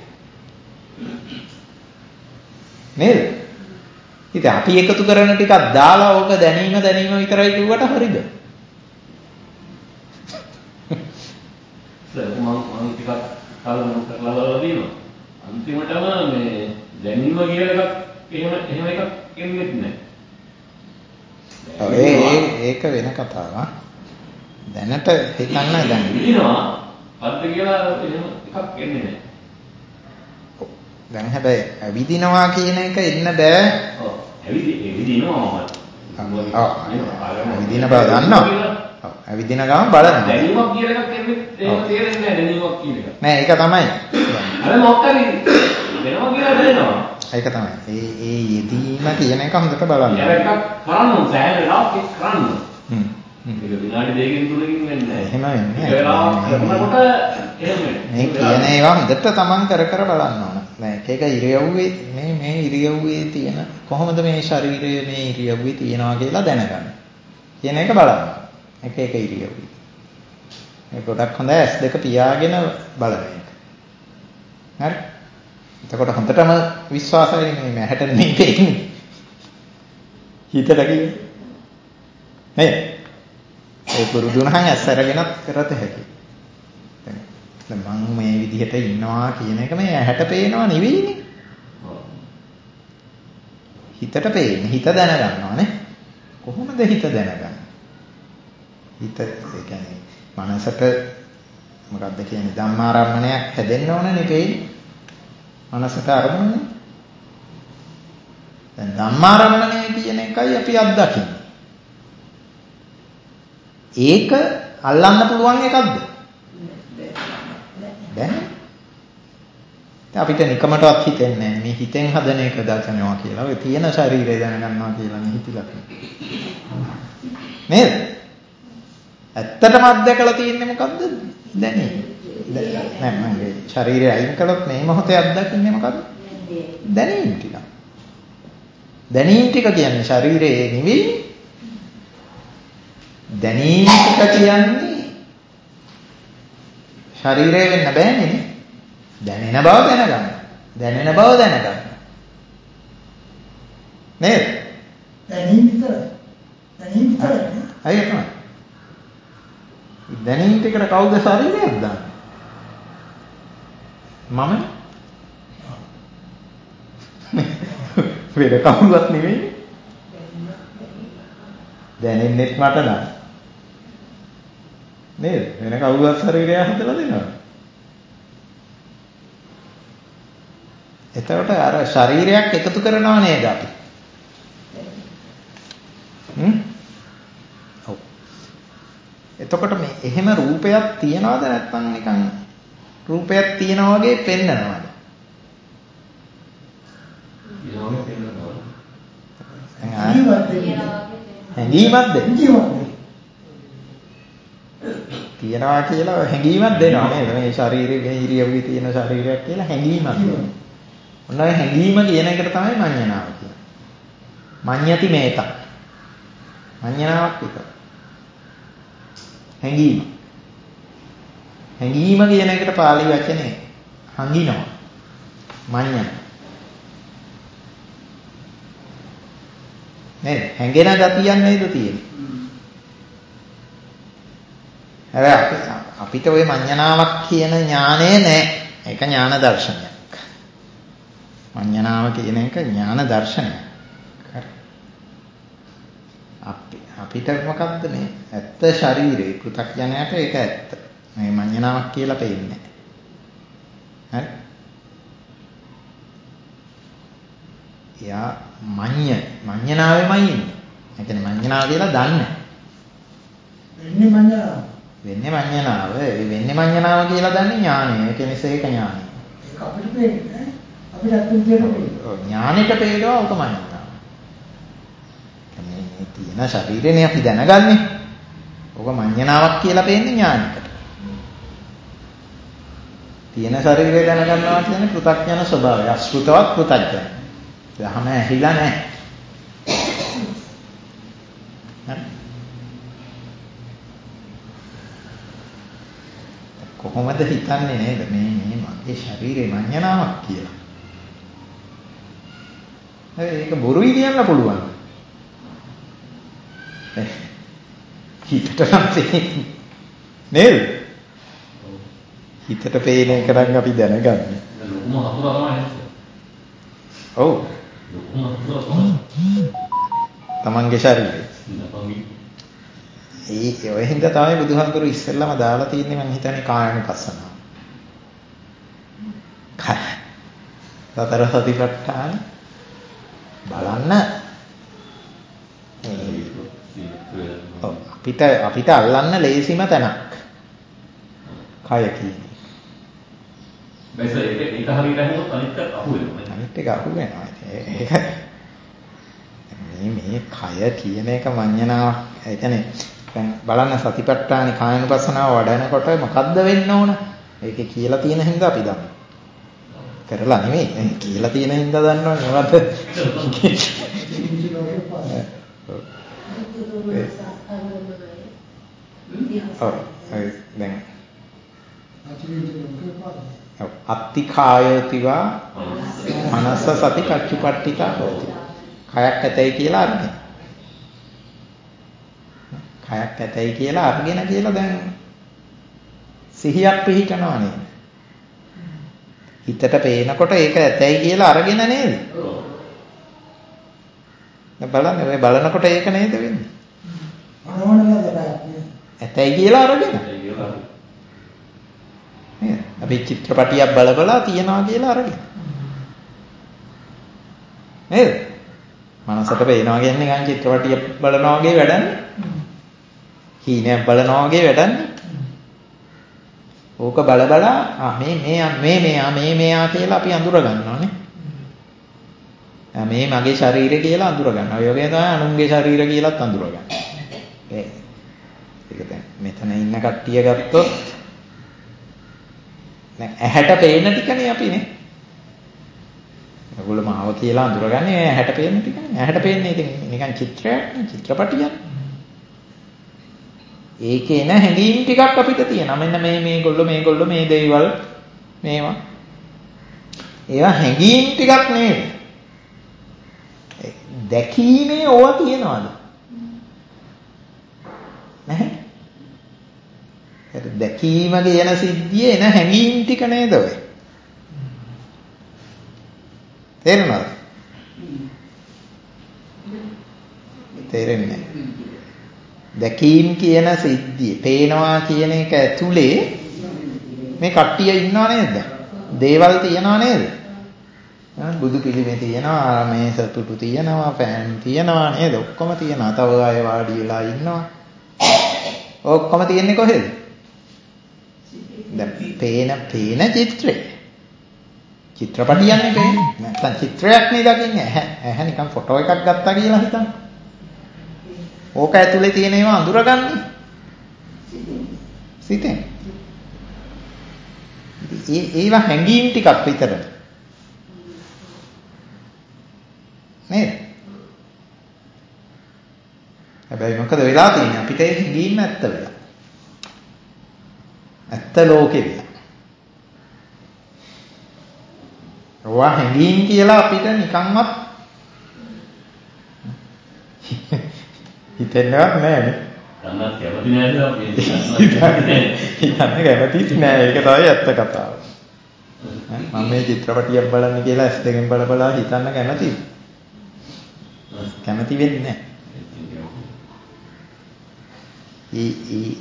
නේද? ඉතින් අපි එකතු කරන ටිකක් දාලා ඕක දැනීම දැනීම විතරයි කිව්වට හරිද?
මම මම ටිකක් කලබල කරලා බලලා දිනවා. අන්තිමටම මේ දැනීම කියලා එකක් එහෙම එහෙම එකක් එන්නේ නැහැ.
ඔව් ඒ ඒක වෙන කතාවක්. දැනට හිතන්න දැන්
විදිනවා අද්ද කියලා එහෙම එකක් එන්නේ නැහැ.
දැන් හැබැයි ඇවිදිනවා කියන එක එන්න බෑ.
ඔව් ඇවිදි ඇවිදිනවා මම.
ඔව් ඇවිදින බව දන්නවා. ඔව් ඇවිදින ගමන් බලනවා.
දැනීමක් කියන එකක් එන්නේ එහෙම තේරෙන්නේ නැහැ දැනීමක් කියන එක.
නෑ ඒක තමයි.
අර මොකක්ද වෙනවා කියලා දැනෙනවා.
ඒක තමයි. ඒ ඒ යෙදීම කියන එක හොඳට බලන්න.
ඒක එකක් කරන්න ඕන සෑහෙන වෙලාවක් ඒක කරන්න ඕන.
හ්ම්.
ඒක විනාඩි දෙකකින් තුනකින් වෙන්නේ නැහැ.
එහෙම වෙන්නේ
ඒක වෙලාවක් කරනකොට එහෙම වෙන්නේ.
මේ කියන ඒවා හොඳට තමන් කර කර බලන්න ඕන. දැන් එක එක ඉරියව්වේ මේ මේ ඉරියව්වේ තියෙන කොහොමද මේ ශරීරය මේ ඉරියව්වේ තියනවා කියලා දැනගන්න. කියන එක බලන්න. එක එක ඉරියව්වේ. මේ ගොඩක් හොඳයි ඇස් දෙක පියාගෙන බලන එක. හරි? එතකොට හොඳටම විශ්වාසයි මේ මහැට නෙමෙයි පේන්නේ. හිතට කියන්නේ. නේද? ඒ පුරුදුනහන් ඇස් අරගෙනත් කරත හැකියි. දැන් මම මේ විදිහට ඉන්නවා කියන එක මේ ඇහැට පේනවා නෙවෙයිනේ. හිතට පේන්නේ. හිත දැනගන්නවානේ. කොහොමද හිත දැනගන්නේ? හිත ඒ කියන්නේ මනසට මොකක්ද කියන්නේ ධම්මාරම්මණයක් හැදෙන්න ඕනනේ පේන්නේ. මනසට අරමුණනේ. දැන් ධම්මාරම්මණය කියන එකයි අපි අත්දකින්නේ. ඒක අල්ලන්න පුළුවන් එකක්ද? දැන් අපිට නිකමටවත් හිතෙන්නේ නැහැ මේ හිතෙන් හදන එක දකිනවා කියලා. ඔය තියෙන ශරීරය දැනගන්නවා කියලා නේ හිතලා තියෙන්නේ. නේද? ඇත්තටම අත්දැකලා තියෙන්නේ මොකද්ද? දැනීම. නෑ මගේ ශරීරය අයින් කළොත් මේ මොහොතේ අත්දකින්නේ මොකද්ද? දැනීම ටික. දැනීම ටික කියන්නේ ශරීරයේ නෙවෙයි. දැනීම ටික කියන්නේ ශරීරය වෙන්න බෑනේ. දැනෙන බව දැනගන්න. දැනෙන බව දැනගන්න. නේද?
දැනීම විතරයි. දැනීම විතරයි.
අය තමයි. දැනීම ටිකට කවුද ශරීරයක් දාන්නේ? මම වෙන කවුරුවත් නෙවෙයි. දැනෙන්නෙත් මට නම්. නේද? වෙන කවුරුවත් ශරීරය හදලා දෙනවා. එතකොට අර ශරීරයක් එකතු කරනව නේද අපි? හ්ම්? ඔව්. එතකොට මේ එහෙම රූපයක් තියනවද නැත්නම් නිකන් රූපයක් තියනා වගේ පෙන්නනවද? හැඟීමක්ද? තියනවා කියලා හැඟීමක් දෙනවා නේද? මේ ශරීරයේ මේ ඉරියව්වේ තියෙන ශරීරයක් කියලා හැඟීමක් දෙනවා. ඔන්න ඔය හැඟීම කියන එකට තමයි මඤ්ඤණාව කියන්නේ. මඤ්ඤති මේක. මඤ්ඤණාවක් විතර. හැඟීම. හැඟීම කියන එකට පාලි වචනේ හංගිනවා. මඤ්ඤණ. නේද? හැඟෙන ගතියක් නේද තියෙන්නේ. හැබැයි අපිට ওই මඤ්ඤණාවක් කියන ඥානය නැහැ. ඒක ඥාන දර්ශනයක්. මඤ්ඤණාව කියන එක ඥාන දර්ශනයක්. හරි. අපි අපිට මොකද්ද මේ? ඇත්ත ශරීරේ පෘථග්ජනයට ඒක ඇත්ත. මේ මඤ්ඤණාවක් කියලා පෙන්නේ නැහැ. හරි. යා මඤ්ඤ මඤ්ඤණාවෙමයි ඉන්නේ. ඒ කියන්නේ මඤ්ඤණාව කියලා දන්නේ.
වෙන්නේ මඤ්ඤණාව.
වෙන්නේ මඤ්ඤණාව. ඒ වෙන්නේ මඤ්ඤණාව කියලා දන්නේ ඥානය. ඒ කියන්නේ සේක ඥානය.
ඒක අපිට පේන්නේ අපිට අත්දැකීම් තියෙනවා.
ඔව් ඥානෙට පේනවා ඔක මඤ්ඤණාව. මේ තියෙන ශරීරේනේ අපි දැනගන්නේ. ඔක මඤ්ඤණාවක් කියලා පේන්නේ ඥානෙට. තියෙන ශරීරය දැනගන්නවා කියන්නේ පෘථග්ජන ස්වභාවය. අසෘතවත් පෘථග්ජන. දහම ඇහිලා නැහැ. හරි. කොහොමද හිතන්නේ නේද මේ මේ මගේ ශරීරේ මඤ්ඤණාවක් කියලා. හරි ඒක බොරුයි කියන්න පුළුවන්. හිතට නම් පේන්නේ නේද? හිතට පේන එක නම් අපි දැනගන්නේ.
ලොකුම හතුරා තමයි.
ඔව්.
ලොකුම හතුරා තමයි.
තමන්ගේ ශරීරය. ඒ ඔය හින්දා තමයි බුදුහාමුදුරු ඉස්සෙල්ලාම දාලා තියෙන්නේ මම හිතන්නේ කායानुපස්සනාව. සතර සතිපට්ඨාන බලන්න අපිට අපිට අල්ලන්න ලේසිම තැනක්. කය කියන්නේ.
බයිස ඒක ඒක හරියට හමුවොත් අනිත් එක අහු වෙනවා.
අනිත් එක අහු වෙනවා. ඒක මේ මේ කය කියන එක මඤ්ඤණාවක්. ඒ කියන්නේ දැන් බලන්න සතිපට්ඨාන කායानुපස්සනාව වඩනකොට මොකද්ද වෙන්න ඕන? ඒකේ කියලා තියෙන හින්දා අපි දන්නවා. කරලා නෙමෙයි. කියලා තියෙන හින්දා දන්නවනේ මොකද්ද? ඔව්. දැන් අත්තිකායතිවා මනස සති කච්චුපට්ඨිකා හොති. කයක් ඇතයි කියලා අරගෙන. කයක් ඇතයි කියලා අරගෙන කියලා දැන් සිහියක් පිහිටනවා නේද? හිතට පේනකොට ඒක ඇතයි කියලා අරගෙන නේද? ඔව්. දැන් බලන්න මේ බලනකොට ඒක නේද වෙන්නේ? ඇතයි කියලා අරගෙන. නේද? අපි චිත්‍රපටියක් බල බලා තියනවා කියලා අරගෙන. නේද? මනසට පේනවා කියන්නේ නිකන් චිත්‍රපටියක් බලනවා වගේ වැඩන්නේ. හීනයක් බලනවා වගේ වැඩන්නේ. ඕක බල බලා ආ මේ මේ මේ මෙයා මේ මෙයා කියලා අපි අඳුර ගන්නවානේ. මේ මගේ ශරීරය කියලා අඳුර ගන්නවා. ඒ වගේ තමයි අනුන්ගේ ශරීර කියලාත් අඳුර ගන්න. ඒ ඒක දැන් මෙතන ඉන්න කට්ටිය ගත්තොත් දැන් ඇහැට පේන ටිකනේ අපිනේ. ඔයගොල්ලෝ මාව කියලා අඳුරගන්නේ ඇහැට පේන ටිකනේ. ඇහැට පේන්නේ ඉතින් නිකන් චිත්‍රයක් නේ, චිත්‍රපටියක්. ඒකේ න හැඟීම් ටිකක් අපිට තියෙනවා. මෙන්න මේ මේගොල්ලෝ මේගොල්ලෝ මේ දේවල් මේවා. ඒවා හැඟීම් ටිකක් නෙවෙයි. දැකීමේ ඕවා තියනවාද? නැහැ. ඒක දැකීම කියන සිද්ධියේ එන හැඟීම් ටික නේද ඔය? තේරෙනවද? තේරෙන්නේ නැහැ. දැකීම් කියන සිද්ධිය, පේනවා කියන එක ඇතුලේ මේ කට්ටිය ඉන්නව නේද? දේවල් තියනව නේද? බුදු පිළිමේ තියනවා, මේ සතුටු තියනවා, ෆෑන් තියනවා නේද? ඔක්කොම තියනවා. තව අය වාඩි වෙලා ඉන්නවා. ඔක්කොම තියන්නේ කොහෙද? දැන් පේන පේන චිත්‍රේ. චිත්‍රපටියන්නේ පේන්නේ. නැත්නම් චිත්‍රයක් නේ දකින්නේ. ඇහැ ඇහැ නිකන් ෆොටෝ එකක් ගත්තා කියලා හිතන්න. ඕක ඇතුලේ තියෙන ඒවා අඳුරගන්නේ. සිතෙන්. ඒ ඒවා හැංගීම් ටිකක් විතරයි. නේද? හැබැයි මොකද වෙලා තියෙන්නේ? අපිට ඒ හැංගීම් ඇත්ත වෙලා. ඇත්ත ලෝකෙ වෙලා. ඔවා හැංගීම් කියලා අපිට නිකන්වත් හිතෙන්නවත් නැහැ නේ.
ගන්නත් කැමති නෑද අපි හිතන්නේ
කැමතිත් නෑ. ඒක තමයි ඇත්ත කතාව. මම මේ චිත්‍රපටියක් බලන්න කියලා ඇස් දෙකෙන් බල බලා හිතන්න කැමතිද? කැමති වෙන්නේ නැහැ. ඊ ඊ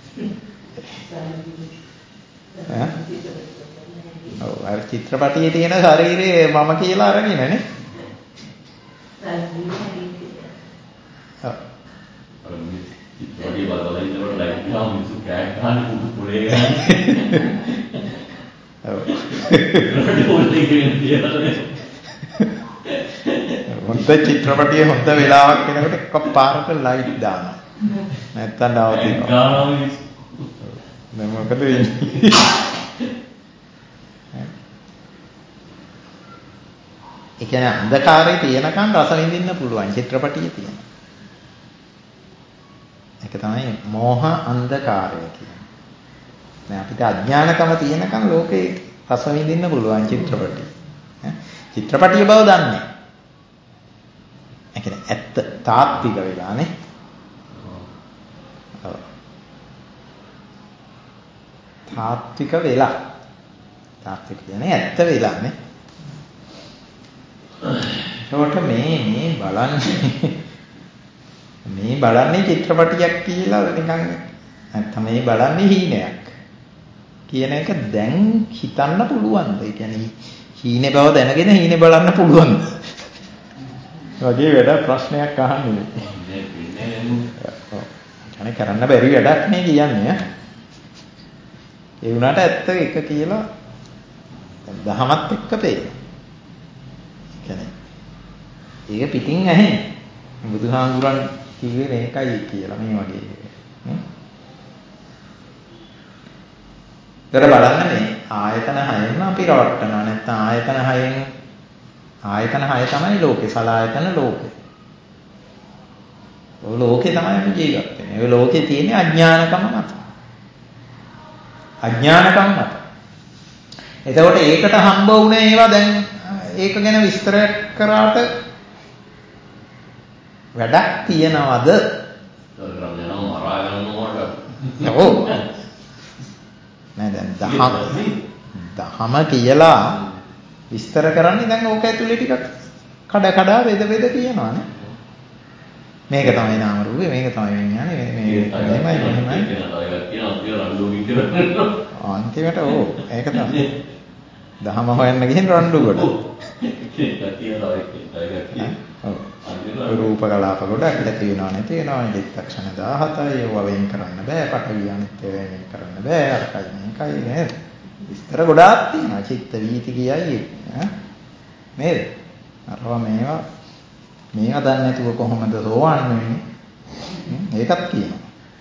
ඈ ඔව් අර චිත්‍රපටියේ තියෙන ශරීරයේ මම කියලා අරගෙන නේ. ඔව්
අර මේ චිත්‍රපටිය බලලා ඉන්නකොට ලයිට් ගාම මිනිස්සු කෑ ගහන කුඩු පුරේ ගන්න.
ඔව් හොඳ චිත්‍රපටිය හොඳ වෙලාවක් වෙනකොට එකපාරට ලයිට් දානවා. නැත්තම් නවතිනවා.
ගානවා මිනිස්සු.
දැන් මොකද වෙන්නේ? ඒ කියන්නේ අන්ධකාරයේ තියෙනකන් රස විඳින්න පුළුවන් චිත්‍රපටියේ තියෙන. ඒක තමයි මෝහ අන්ධකාරය කියන්නේ. දැන් අපිට අඥානකම තියෙනකන් ලෝකේ රස විඳින්න පුළුවන් චිත්‍රපටිය. චිත්‍රපටිය බව දන්නේ. ඒ කියන්නේ ඇත්ත තාත්වික වෙලානේ. ඔව්. තාත්වික වෙලා. තාත්වික කියන්නේ ඇත්ත වෙලානේ. ඒකට මේ මේ බලන්නේ මේ බලන්නේ චිත්‍රපටියක් කියලා නිකන් නැත්නම් මේ බලන්නේ හීනයක් කියන එක දැන් හිතන්න පුළුවන්ද? ඒ කියන්නේ හීනේ බව දැනගෙන හීනේ බලන්න පුළුවන්ද? වගේ වැඩ ප්‍රශ්නයක් අහන්නේ. නේ කරන්න බැරි වැඩක් නේ කියන්නේ. ඒ වුණාට ඇත්ත එක කියලා දහමත් එක්ක පේනවා. කියන්නේ ඒක පිටින් ඇහෙන්නේ. බුදුහාමුදුරන් කිව්වේ මේකයි කියලා මේ වගේ. ඒතර බලන්න මේ ආයතන හයෙන් අපි රවට්ටනවා. නැත්නම් ආයතන හයෙන් ආයතන හය තමයි ලෝකේ. සලආයතන ලෝකේ. ඔය ලෝකේ තමයි අපි ජීවත් වෙන්නේ. ඔය ලෝකේ තියෙන අඥානකම මත. අඥානකම මත. එතකොට ඒකට හම්බ වුණේ ඒවා දැන් ඒක ගැන විස්තර කරාට වැඩක් තියනවද? ඔව්. නෑ දැන් දහම දහම කියලා විස්තර කරන්නේ දැන් ඕක ඇතුලේ ටිකක් කඩ කඩ වේද වේද කියනවානේ. මේක තමයි නාම රූපේ, මේක තමයි විඥානේ, මේ මේ මෙහෙමයි මෙහෙමයි. අන්තිමට ඕ ඒක තමයි. දහම හොයන්න ගිහින් රණ්ඩු කොට. ඔව්. රූප කලාප ගොඩක් ඇති වෙනව නැති වෙනව චිත්තක්ෂණ දහසයි. ඒව වෙන් කරන්න බෑ. පටවිය අනිත්‍ය වෙන් කරන්න බෑ. අරකයි මේකයි නේද? විස්තර ගොඩාක් තියෙනවා. චිත්ත වීති කියයි ඈ නේද? අරවා මේවා මේවා දන්නේ නැතුව කොහොමද සෝවාන් වෙන්නේ? ඒකත් කියනවා.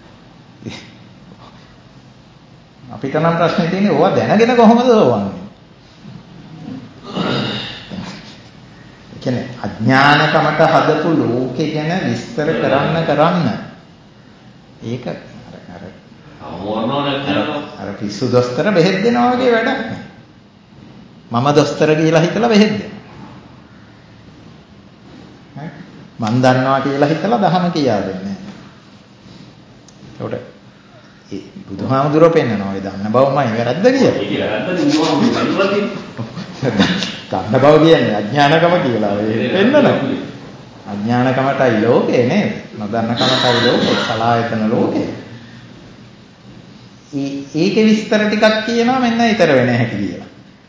අපිට නම් ප්‍රශ්නේ තියෙන්නේ ඕවා දැනගෙන කොහොමද සෝවාන් වෙන්නේ? කියන්නේ අඥානකමට හදපු ලෝකේ ගැන විස්තර කරන්න කරන්න ඒක අර අර
අවවරනෝ නැත්නම්
අර පිස්සු දොස්තර බෙහෙත් දෙනවා වගේ වැඩක් නේ. මම දොස්තර කියලා හිතලා බෙහෙත් දෙනවා. මන් දන්නවා කියලා හිතලා දහම කියා දෙන්නේ. ඒකට ඒ බුදුහාමුදුරුවෝ පෙන්නනවා ඒ දන්න බවමයි වැරද්ද කියලා.
ඒක වැරද්ද නෙවෙයි.
දන්න බව කියන්නේ අඥානකම කියලා. ඒ පෙන්නනවා. අඥානකමටයි ලෝකේ නේද? නොදන්නකමටයි ලෝකේ, සලආයතන ලෝකේ. ඒ ඒකේ විස්තර ටිකක් කියනවා මෙන්න ඊතර වෙන හැටි කියලා.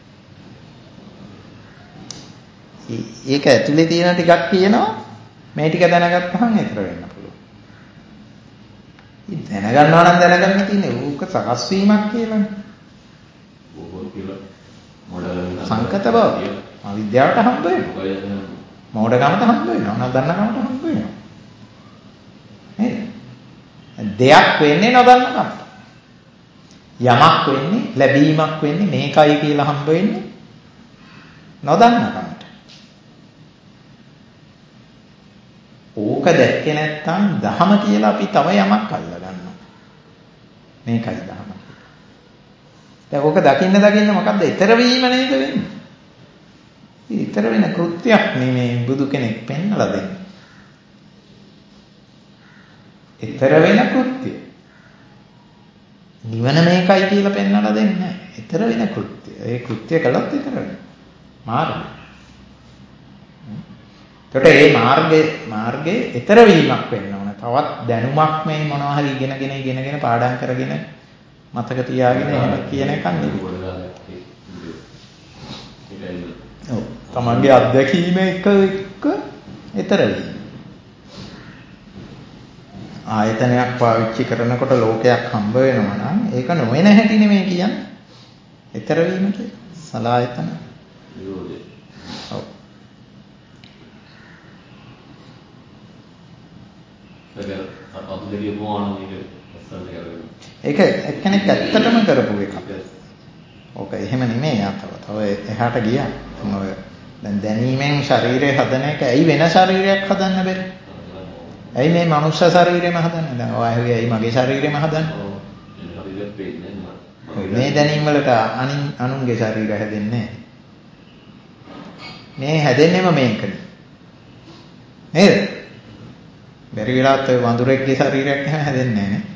ඒක ඇතුලේ තියෙන ටිකක් කියනවා මේ ටික දැනගත්තාම ඊතර වෙන්න පුළුවන්. ඉතින් දැනගන්නවා නම් දැනගන්න තියෙන්නේ ඕක සකස් වීමක් කියලානේ.
ඕක කියලා මොඩල්
සංකත බව. අවිද්‍යාවට හම්බ වෙනවා. මොඩකමට හම්බ වෙනවා. නොදන්නකමට හම්බ වෙනවා. නේද? දෙයක් වෙන්නේ නොදන්නකමට. යමක් වෙන්නේ ලැබීමක් වෙන්නේ මේකයි කියලා හම්බ වෙන්නේ නොදන්නකමට. ඕක දැක්කේ නැත්නම් දහම කියලා අපි තව යමක් අල්ල ගන්නවා. මේකයි දහම කියලා. දැන් ඕක දකින්න දකින්න මොකද්ද? ඊතර වීම නේද වෙන්නේ? ඊතර වෙන කෘත්‍යයක් නෙමේ බුදු කෙනෙක් පෙන්නලා දෙන්නේ. ඊතර වෙන කෘත්‍ය. නිවන මේකයි කියලා පෙන්නලා දෙන්නේ නැහැ. ඊතර වෙන කෘත්‍ය. ඒ කෘත්‍ය කළොත් ඊතර වෙනවා. මාර්ගය. ඒකට මේ මාර්ගයේ මාර්ගයේ ඊතර වීමක් වෙන්න ඕන. තවත් දැනුමක් මේ මොනවා හරි ඉගෙනගෙන ඉගෙනගෙන පාඩම් කරගෙන මතක තියාගෙන එහෙම කියන එකක් නෙවෙයි. ඔව්. තමන්ගේ අත්දැකීම එක එක ඊතර වීම. ආයතනයක් පාවිච්චි කරනකොට ලෝකයක් හම්බ වෙනවා නම් ඒක නොවන හැටි නෙමෙයි කියන්නේ. ඊතර වීම කියන්නේ සලආයතන.
විරෝධය.
ඔව්. ඒක එක්කෙනෙක් ඇත්තටම කරපු එකක්. ඕක එහෙම නෙමෙයි යාතව. තව එහාට ගියා. ඔය දැන් දැනීමෙන් ශරීරය හදන එක ඇයි වෙන ශරීරයක් හදන්න බැරි? ඇයි මේ මනුෂ්‍ය ශරීරෙම හදන්නේ? දැන් ඔය ඇයි මගේ ශරීරෙම හදන්නේ? මේ දැනීම වලට අනින් අනුන්ගේ ශරීර හැදෙන්නේ මේ හැදෙන්නේම මේකනේ. නේද? බැරි වෙලාවත් ඔය වඳුරෙක්ගේ ශරීරයක් එහෙම හැදෙන්නේ නැහැ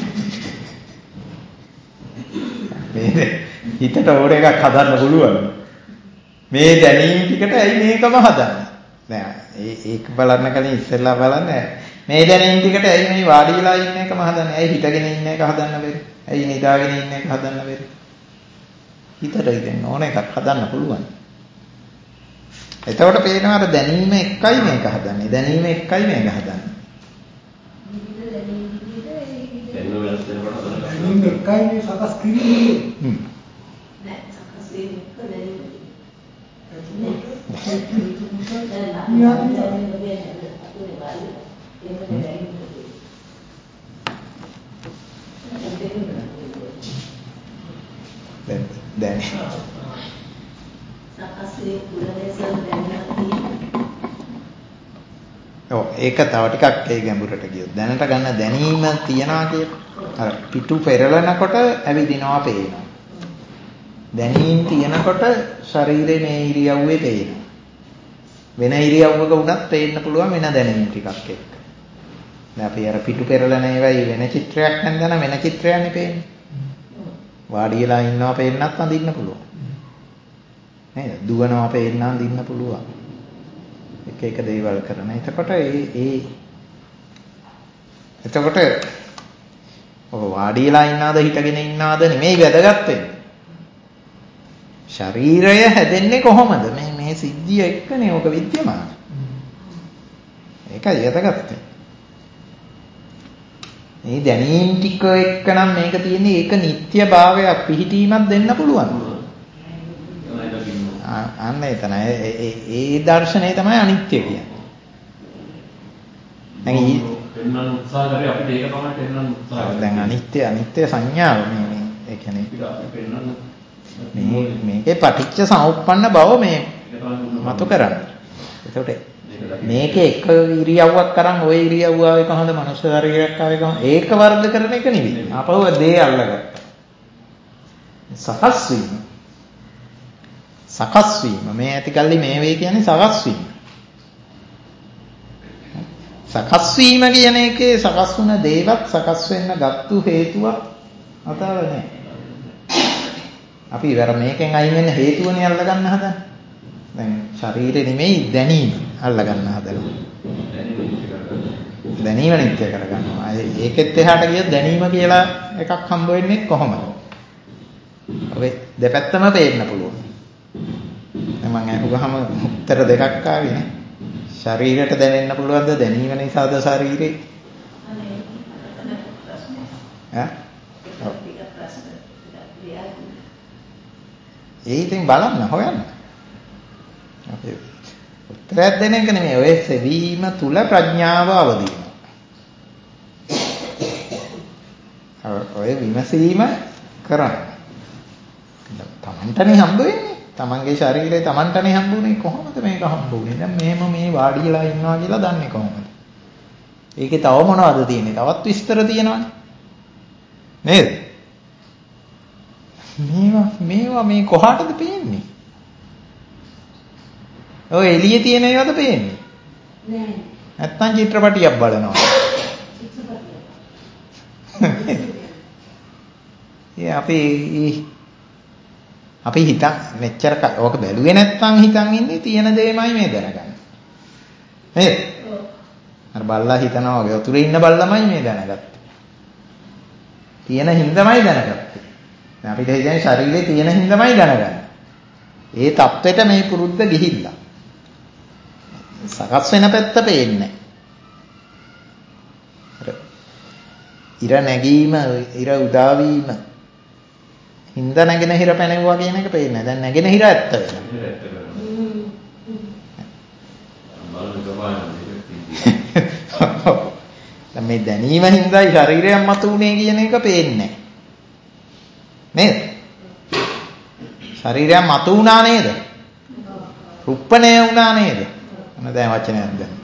නේ. හිතට ඕන එකක් හදන්න පුළුවන්. මේ දැනීම ටිකට ඇයි මේකම හදන්නේ? දැන් ඒ ඒක බලන්න කලින් ඉස්සෙල්ලා බලන්න මේ දැනීම ටිකට ඇයි මේ වාඩි වෙලා ඉන්න එකම හදන්නේ? ඇයි හිටගෙන ඉන්න එක හදන්න බැරි? ඇයි නිදාගෙන ඉන්න එක හදන්න බැරි? හිතට ඉතින් ඕන එකක් හදන්න පුළුවන්. එතකොට පේනවා අර දැනීම එකයි මේක හදන්නේ. දැනීම එකයි මේක හදන්නේ.
දැනීම වෙනස් වෙනකොට
දැනීම එකයි මේ සකස් කිරීමේ.
හ්ම්.
නෑ සකස් වීම එක දැනීම.
දැන්
සකස්සේ පුරදේශන් දැනගන්න.
ඔව් ඒක තව ටිකක් ඒ ගැඹුරට ගියොත් දැනට ගන්න දැනීම තියනවා කිය. අර පිටු පෙරලනකොට ඇවිදිනවා පේනවා. දැනීම තියනකොට ශරීරේ මේ ඉරියව්වේ පේනවා. වෙන ඉරියව්වක වුණත් පේන්න පුළුවන් වෙන දැනීම් ටිකක් එක්ක. දැන් අපි අර පිටු පෙරලන ඒවයි වෙන චිත්‍රයක් නැන්දන වෙන චිත්‍රයක්නේ පේන්නේ. වාඩි වෙලා ඉන්නවා පේන්නත් අඳින්න පුළුවන්. නේද? දුවනවා පේන්න අඳින්න පුළුවන්. එක එක දේවල් කරන. එතකොට ඒ ඒ එතකොට ඔය වාඩි වෙලා ඉන්නාද හිටගෙන ඉන්නාද නෙමෙයි වැදගත් වෙන්නේ. ශරීරය හැදෙන්නේ කොහොමද? මේ මේ සිද්ධිය එක්කනේ ඕක විද්‍යමාන. ඒකයි වැදගත් වෙන්නේ. මේ දැනීම් ටික එක්කනම් මේක තියෙන්නේ ඒක නිත්‍ය භාවයක් පිහිටීමක් දෙන්න පුළුවන්. අන්න එතන ඒ ඒ දර්ශනය තමයි අනිත්‍ය කියන්නේ. දැන්
පෙන්වන්න උත්සාහ කරේ අපිට ඒක තමයි පෙන්වන්න උත්සාහ කරන්නේ.
දැන් අනිත්‍ය අනිත්‍ය සංඥාව මේ මේ ඒ කියන්නේ
අපි පෙන්වන්න
මේ මේකේ පටිච්ච සමුප්පන්න බව මේ මතු කරන්නේ. එතකොට මේකේ එක ඉරියව්වක් කරන් ওই ඉරියව්ව ආවේ කොහොමද මනුෂ්‍ය ශරීරයක් ආවේ කොහොමද? ඒක වර්ධ කරන එක නෙවෙයි. අපව දේ අල්ලගත්තා. සකස් වීම. සකස් වීම මේ ඇතිකල්ලි මේ වේ කියන්නේ සකස් වීම. සකස් වීම කියන එකේ සකස් වුණ දේවත් සකස් වෙන්න ගත්තු හේතුවක් අතාල නැහැ. අපි ඉවර මේකෙන් අයින් වෙන්න හේතුවනේ අල්ලගන්න හදන්නේ. දැන් ශරීරේ නෙමෙයි දැනීම අල්ලගන්න හදනවා. දැනීම නිත්‍ය කරගන්නවා. ඒකෙත් එහාට ගියොත් දැනීම කියලා එකක් හම්බ වෙන්නේ කොහොමද? ඔය දෙපැත්තම පේන්න පුළුවන්. දැන් මම අහුවහම උත්තර දෙකක් ආවේ. ශරීරයට දැනෙන්න පුළුවන්ද දැනීම නිසාද ශරීරේ? ඈ? ඒ ඉතින් බලන්න හොයන්න. අපි උත්තරයක් දෙන එක නෙමෙයි ඔය සෙවීම තුල ප්‍රඥාව අවදි වෙනවා. ඔය විමසීම කරන්න. තමන්ටනේ හම්බ වෙන්නේ. තමන්ගේ ශරීරය තමන්ටනේ හම්බුනේ කොහොමද මේක හම්බුනේ? දැන් මෙහෙම මේ වාඩිලා ඉන්නවා කියලා දන්නේ කොහොමද? ඒකේ තව මොනවද තියෙන්නේ? තවත් විස්තර තියෙනවානේ. නේද? මේවා මේවා මේ කොහාටද පේන්නේ? ඔය එළියේ තියෙන ඒවාද පේන්නේ? නෑ. නැත්තම් චිත්‍රපටියක් බලනවා. චිත්‍රපටියක්. ඒ අපි අපි හිතන් මෙච්චර ඕක බැලුවේ නැත්නම් හිතන් ඉන්නේ තියෙන දෙයමයි මේ දැනගන්නේ. නේද? ඔව්. අර බල්ලා හිතනවා වගේ වතුරේ ඉන්න බල්ලාමයි මේ දැනගත්තේ. තියෙන හින්දාමයි දැනගත්තේ. දැන් අපිට හිතන්නේ ශරීරේ තියෙන හින්දාමයි දැනගන්නේ. ඒ தත්වෙට මේ පුරුද්ද ගිහිල්ලා. සකස් වෙන පැත්ත පේන්නේ. ඉර නැගීම, ඉර උදා වීම හින්ද නැගෙන හිර පැනෙවුවා කියන එක පේන්නේ. දැන් නැගෙන හිර ඇත්ත වෙනවා. දැන් මේ දැනීම හින්දායි ශරීරයක් මත උනේ කියන එක පේන්නේ. නේද? ශරීරයක් මත උනා නේද? රුප්පණය උනා නේද? මොන දැන් වචනයක් දැන්.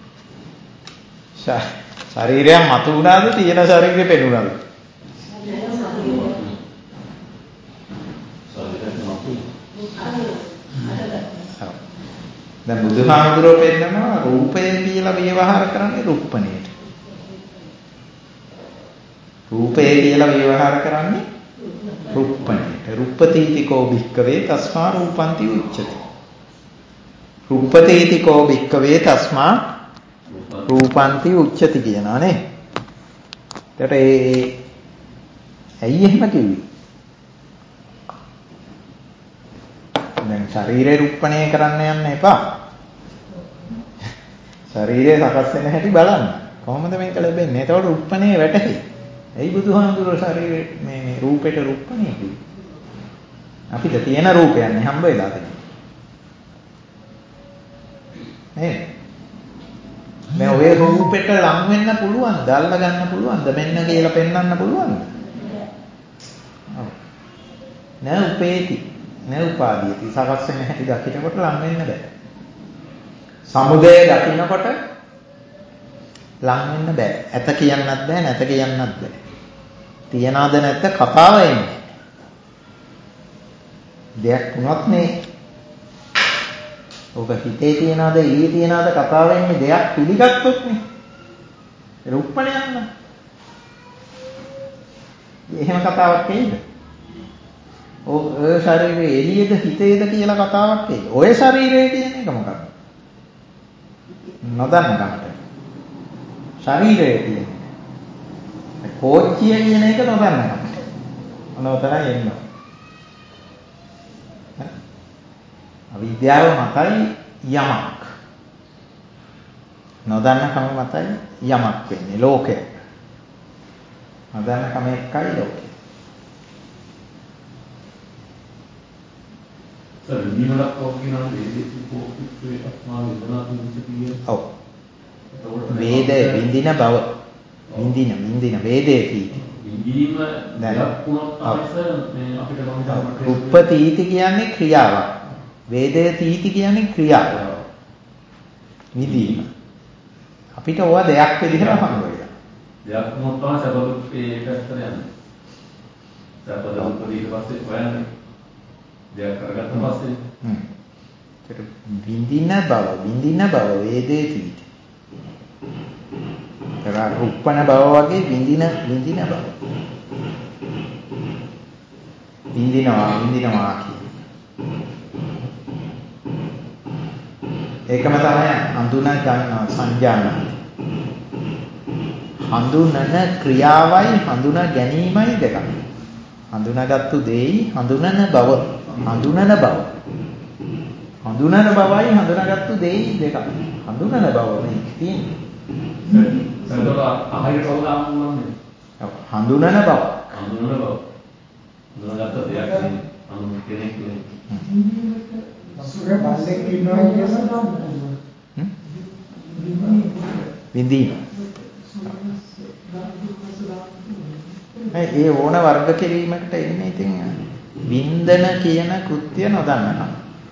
ශරීරයක් මත උනාද තියෙන ශරීරෙ පෙනුනාද? දැන් බුදුහාමුදුරුවෝ පෙන්නනවා රූපය කියලා ව්‍යවහාර කරන්නේ රුප්පණයට. රූපය කියලා ව්‍යවහාර කරන්නේ රුප්පණයට. රුප්පතීතිකෝ භික්කවේ තස්මා රූපන්ති උච්චති. රුප්පතීතිකෝ භික්කවේ තස්මා රූපන්ති උච්චති කියනවා නේ. ඒකට ඒ ඇයි එහෙම කිව්වේ? දැන් ශරීරේ රුප්පණය කරන්න යන්න එපා. ශරීරය සකස් වෙන හැටි බලන්න. කොහොමද මේක ලැබෙන්නේ? ඒතකොට රුප්පණේ වැටහෙයි. ඇයි බුදුහාමුදුරුවෝ ශරීරේ මේ මේ රූපෙට රුප්පණේ කිව්වේ? අපිට තියෙන රූපයන්නේ හම්බ වෙලා තියෙන්නේ. නේද? මේ ඔය රූපෙට ලං වෙන්න පුළුවන්ද? අල්ල ගන්න පුළුවන්ද? මෙන්න කියලා පෙන්වන්න පුළුවන්ද? ඔව්. නෑ උපේති. නෑ උපාදීති. සකස් වෙන හැටි දකිනකොට ලං වෙන්න බෑ. සමුදය දකිනකොට ලං වෙන්න බෑ. ඇත කියන්නත් බෑ, නැත කියන්නත් බෑ. තියනද නැත්ද කතාව එන්නේ. දෙයක් වුණත් මේ ඔබ හිතේ තියනද එළියේ තියනද කතාව එන්නේ දෙයක් පිළිගත්තොත් නේ. රුප්පණ යන්න. එහෙම කතාවක් එයිද? ඔය ශරීරයේ එළියේද හිතේද කියලා කතාවක් එයි. ඔය ශරීරය කියන එක මොකක්ද? නොදන්න කමට. ශරීරය කියන්නේ. කෝච්චිය කියන එක නොදන්න කමට. අනවතරයි එන්නේ. අවිද්‍යාව මතයි යමක්. නොදන්න කම මතයි යමක් වෙන්නේ ලෝකය. නොදන්න කම එකයි ලෝකය.
සර් නිවලක් වගේ නම් වේදිතී කෝපිතේ අත්මා වේදනා තුන්සිතිය.
ඔව්. වේදේ විඳින බව. විඳින විඳින වේදේ කීටි.
විඳීම දෙයක් වුණොත් තමයි මේ අපිට මම හිතන්නේ
රුප්පතීති කියන්නේ ක්‍රියාවක්. වේදේ තීති කියන්නේ ක්‍රියාව. විදීම. අපිට ඕවා දෙයක් විදිහට හම්බ වෙනවා.
දෙයක් වුණොත් තමයි සබදුක් ඒ පැත්තට යන්නේ. සබදුක් ඊට පස්සේ හොයන්නේ. දෙයක් කරගත්ත පස්සේ
හ්ම්. ඒක විඳින බව, විඳින බව වේදේ තීති. ඒක රුප්පණ බව වගේ විඳින විඳින බව. විඳිනවා විඳිනවා කියන්නේ. ඒකම තමයි හඳුනා ගන්නවා සංජානන. හඳුනන ක්‍රියාවයි හඳුනා ගැනීමයි දෙකක්. හඳුනාගත්තු දෙයි හඳුනන බව. හඳුනන බව. හඳුනන බවයි හඳුනාගත්තු දෙයි දෙකක්. හඳුනන බව මේ තියෙන්නේ.
සතර අහයට වදාම් වුණානේ.
හඳුනන බව.
හඳුනන බව. හඳුනාගත්ත දෙයක් නෙමෙයි. අනුන් කෙනෙක් නෙමෙයි.
වසුරේ බල්ලෙක් ඉන්නවා කියලා
විඳීම. ඒ ඕන වර්ග කිරීමකට එන්නේ ඉතින් වින්දන කියන කෘත්‍ය නොදන්නකම.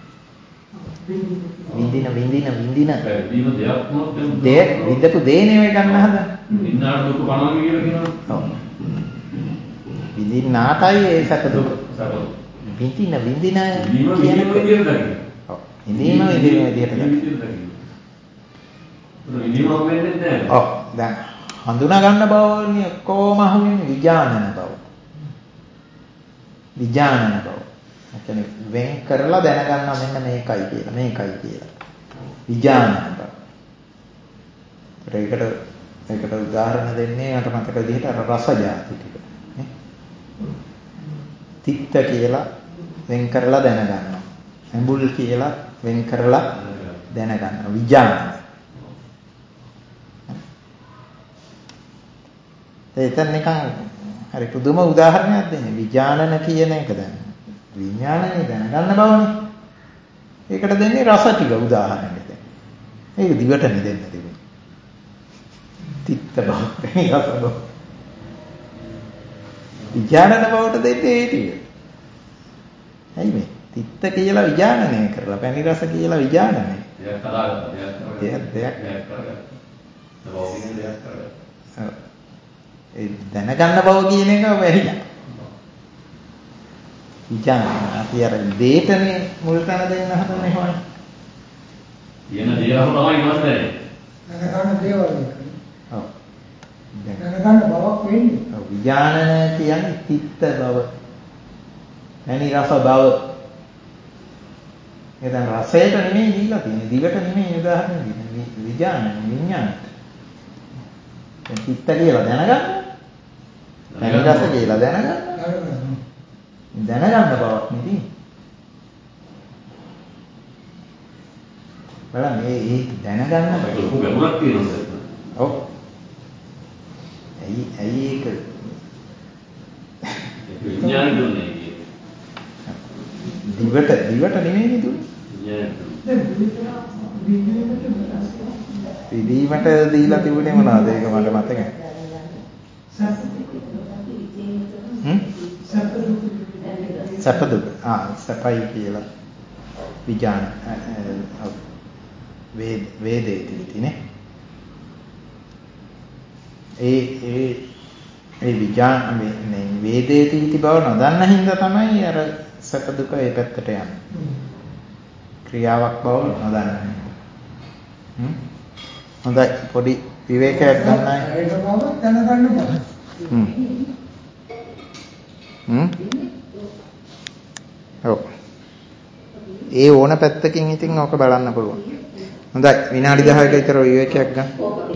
විඳින විඳින විඳින
පැහැදීම දෙයක් වුණොත්
දෙයක් විඳපු දේ නෙවෙයි ගන්න හදන.
විඳාට දුක පණවන්නේ කියලා කියනවා.
ඔව්. විඳින්නාටයි ඒ සැප දුක.
සැප.
විඳින විඳින
කියන විදියට දකින්න.
ඔව්. විඳීම විඳින විදියට දකින්න.
විඳීම වෙන්නේ නැහැ.
ඔව්. දැන් හඳුනා ගන්න බවනේ කොහොම අහුවෙන්නේ විඥානන බව. විඥානන බව. ඒ කියන්නේ වෙන් කරලා දැනගන්නවා මෙන්න මේකයි කියලා මේකයි කියලා. විඥානන බව. ඒකට ඒකට උදාහරණ දෙන්නේ මට මතක විදිහට අර රස જાති ටික. නේ? තිත්ත කියලා වෙන් කරලා දැනගන්නවා. ඇඹුල් කියලා වෙන් කරලා දැනගන්නවා. විඥානන. ඒතන නිකන් හරි පුදුම උදාහරණයක් දෙන්නේ. විඥානන කියන එක දැන්. විඥානනේ දැනගන්න බවනේ. ඒකට දෙන්නේ රස ටික උදාහරණයක් දැන්. මේක දිවට නෙදෙන්න තිබුණේ. තිත්ත බව, රස බව. විඥානන බවට දෙන්නේ ඒ ටික. ඇයි මේ? තිත්ත කියලා විඥානනය කරලා, පැණි රස කියලා විඥානනය.
දෙයක් කඩාගත්තා, දෙයක්
දෙයක්
දෙයක් කරගත්තා. දවසින් දෙයක් කරගත්තා. ඒ දැනගන්න බව කියන එක වැහිලා. විඥාන අපි අර දේටනේ මුල් තැන දෙන්න හදන්නේ හොයන. කියන දේවල් තමයි ඉවන්නේ.
දැනගන්න දේවල් එක.
ඔව්.
දැනගන්න බවක් වෙන්නේ.
ඔව් විඥාන කියන්නේ තිත්ත බව. පැණි රස බව. ඒ දැන් රසයට නෙමෙයි දීලා තියෙන්නේ. දිවට නෙමෙයි උදාහරණ දෙන්නේ. විඥාන විඥානට. දැන් තිත්ත කියලා දැනගන්න. පැණි රස කියලා දැනගන්න. දැනගන්න බවක් නෙදී. බලන්න මේ ඒ දැනගන්න බව.
ලොකු ගැඹුරක් තියෙනවා.
ඔව්. ඇයි ඇයි ඒක
විඥාන දුන්නේ.
දිවට දිවට නෙමෙයි දුන්නේ. විදීමට දීලා තිබුණේ මොනවද? ඒක මට මතකයි. හ්ම්? සැප දුක. ආ සැපයි කියලා විඥාන වේද වේදේ තිනේ. ඒ ඒ ඒ විඥාන මේ වේදේ තිති බව නොදන්න හින්දා තමයි අර සැප දුක ඒ පැත්තට යන්නේ. ක්‍රියාවක් බව නොදන්න. හ්ම්? හොඳයි පොඩි විවේකයක් ගන්නයි.
ඒක බව දැනගන්න බව.
හ්ම්. හ්ම්? ඔව්. ඒ ඕන පැත්තකින් ඉතින් ඕක බලන්න පුළුවන්. හොඳයි විනාඩි දහයක විතර විවේකයක් ගන්න.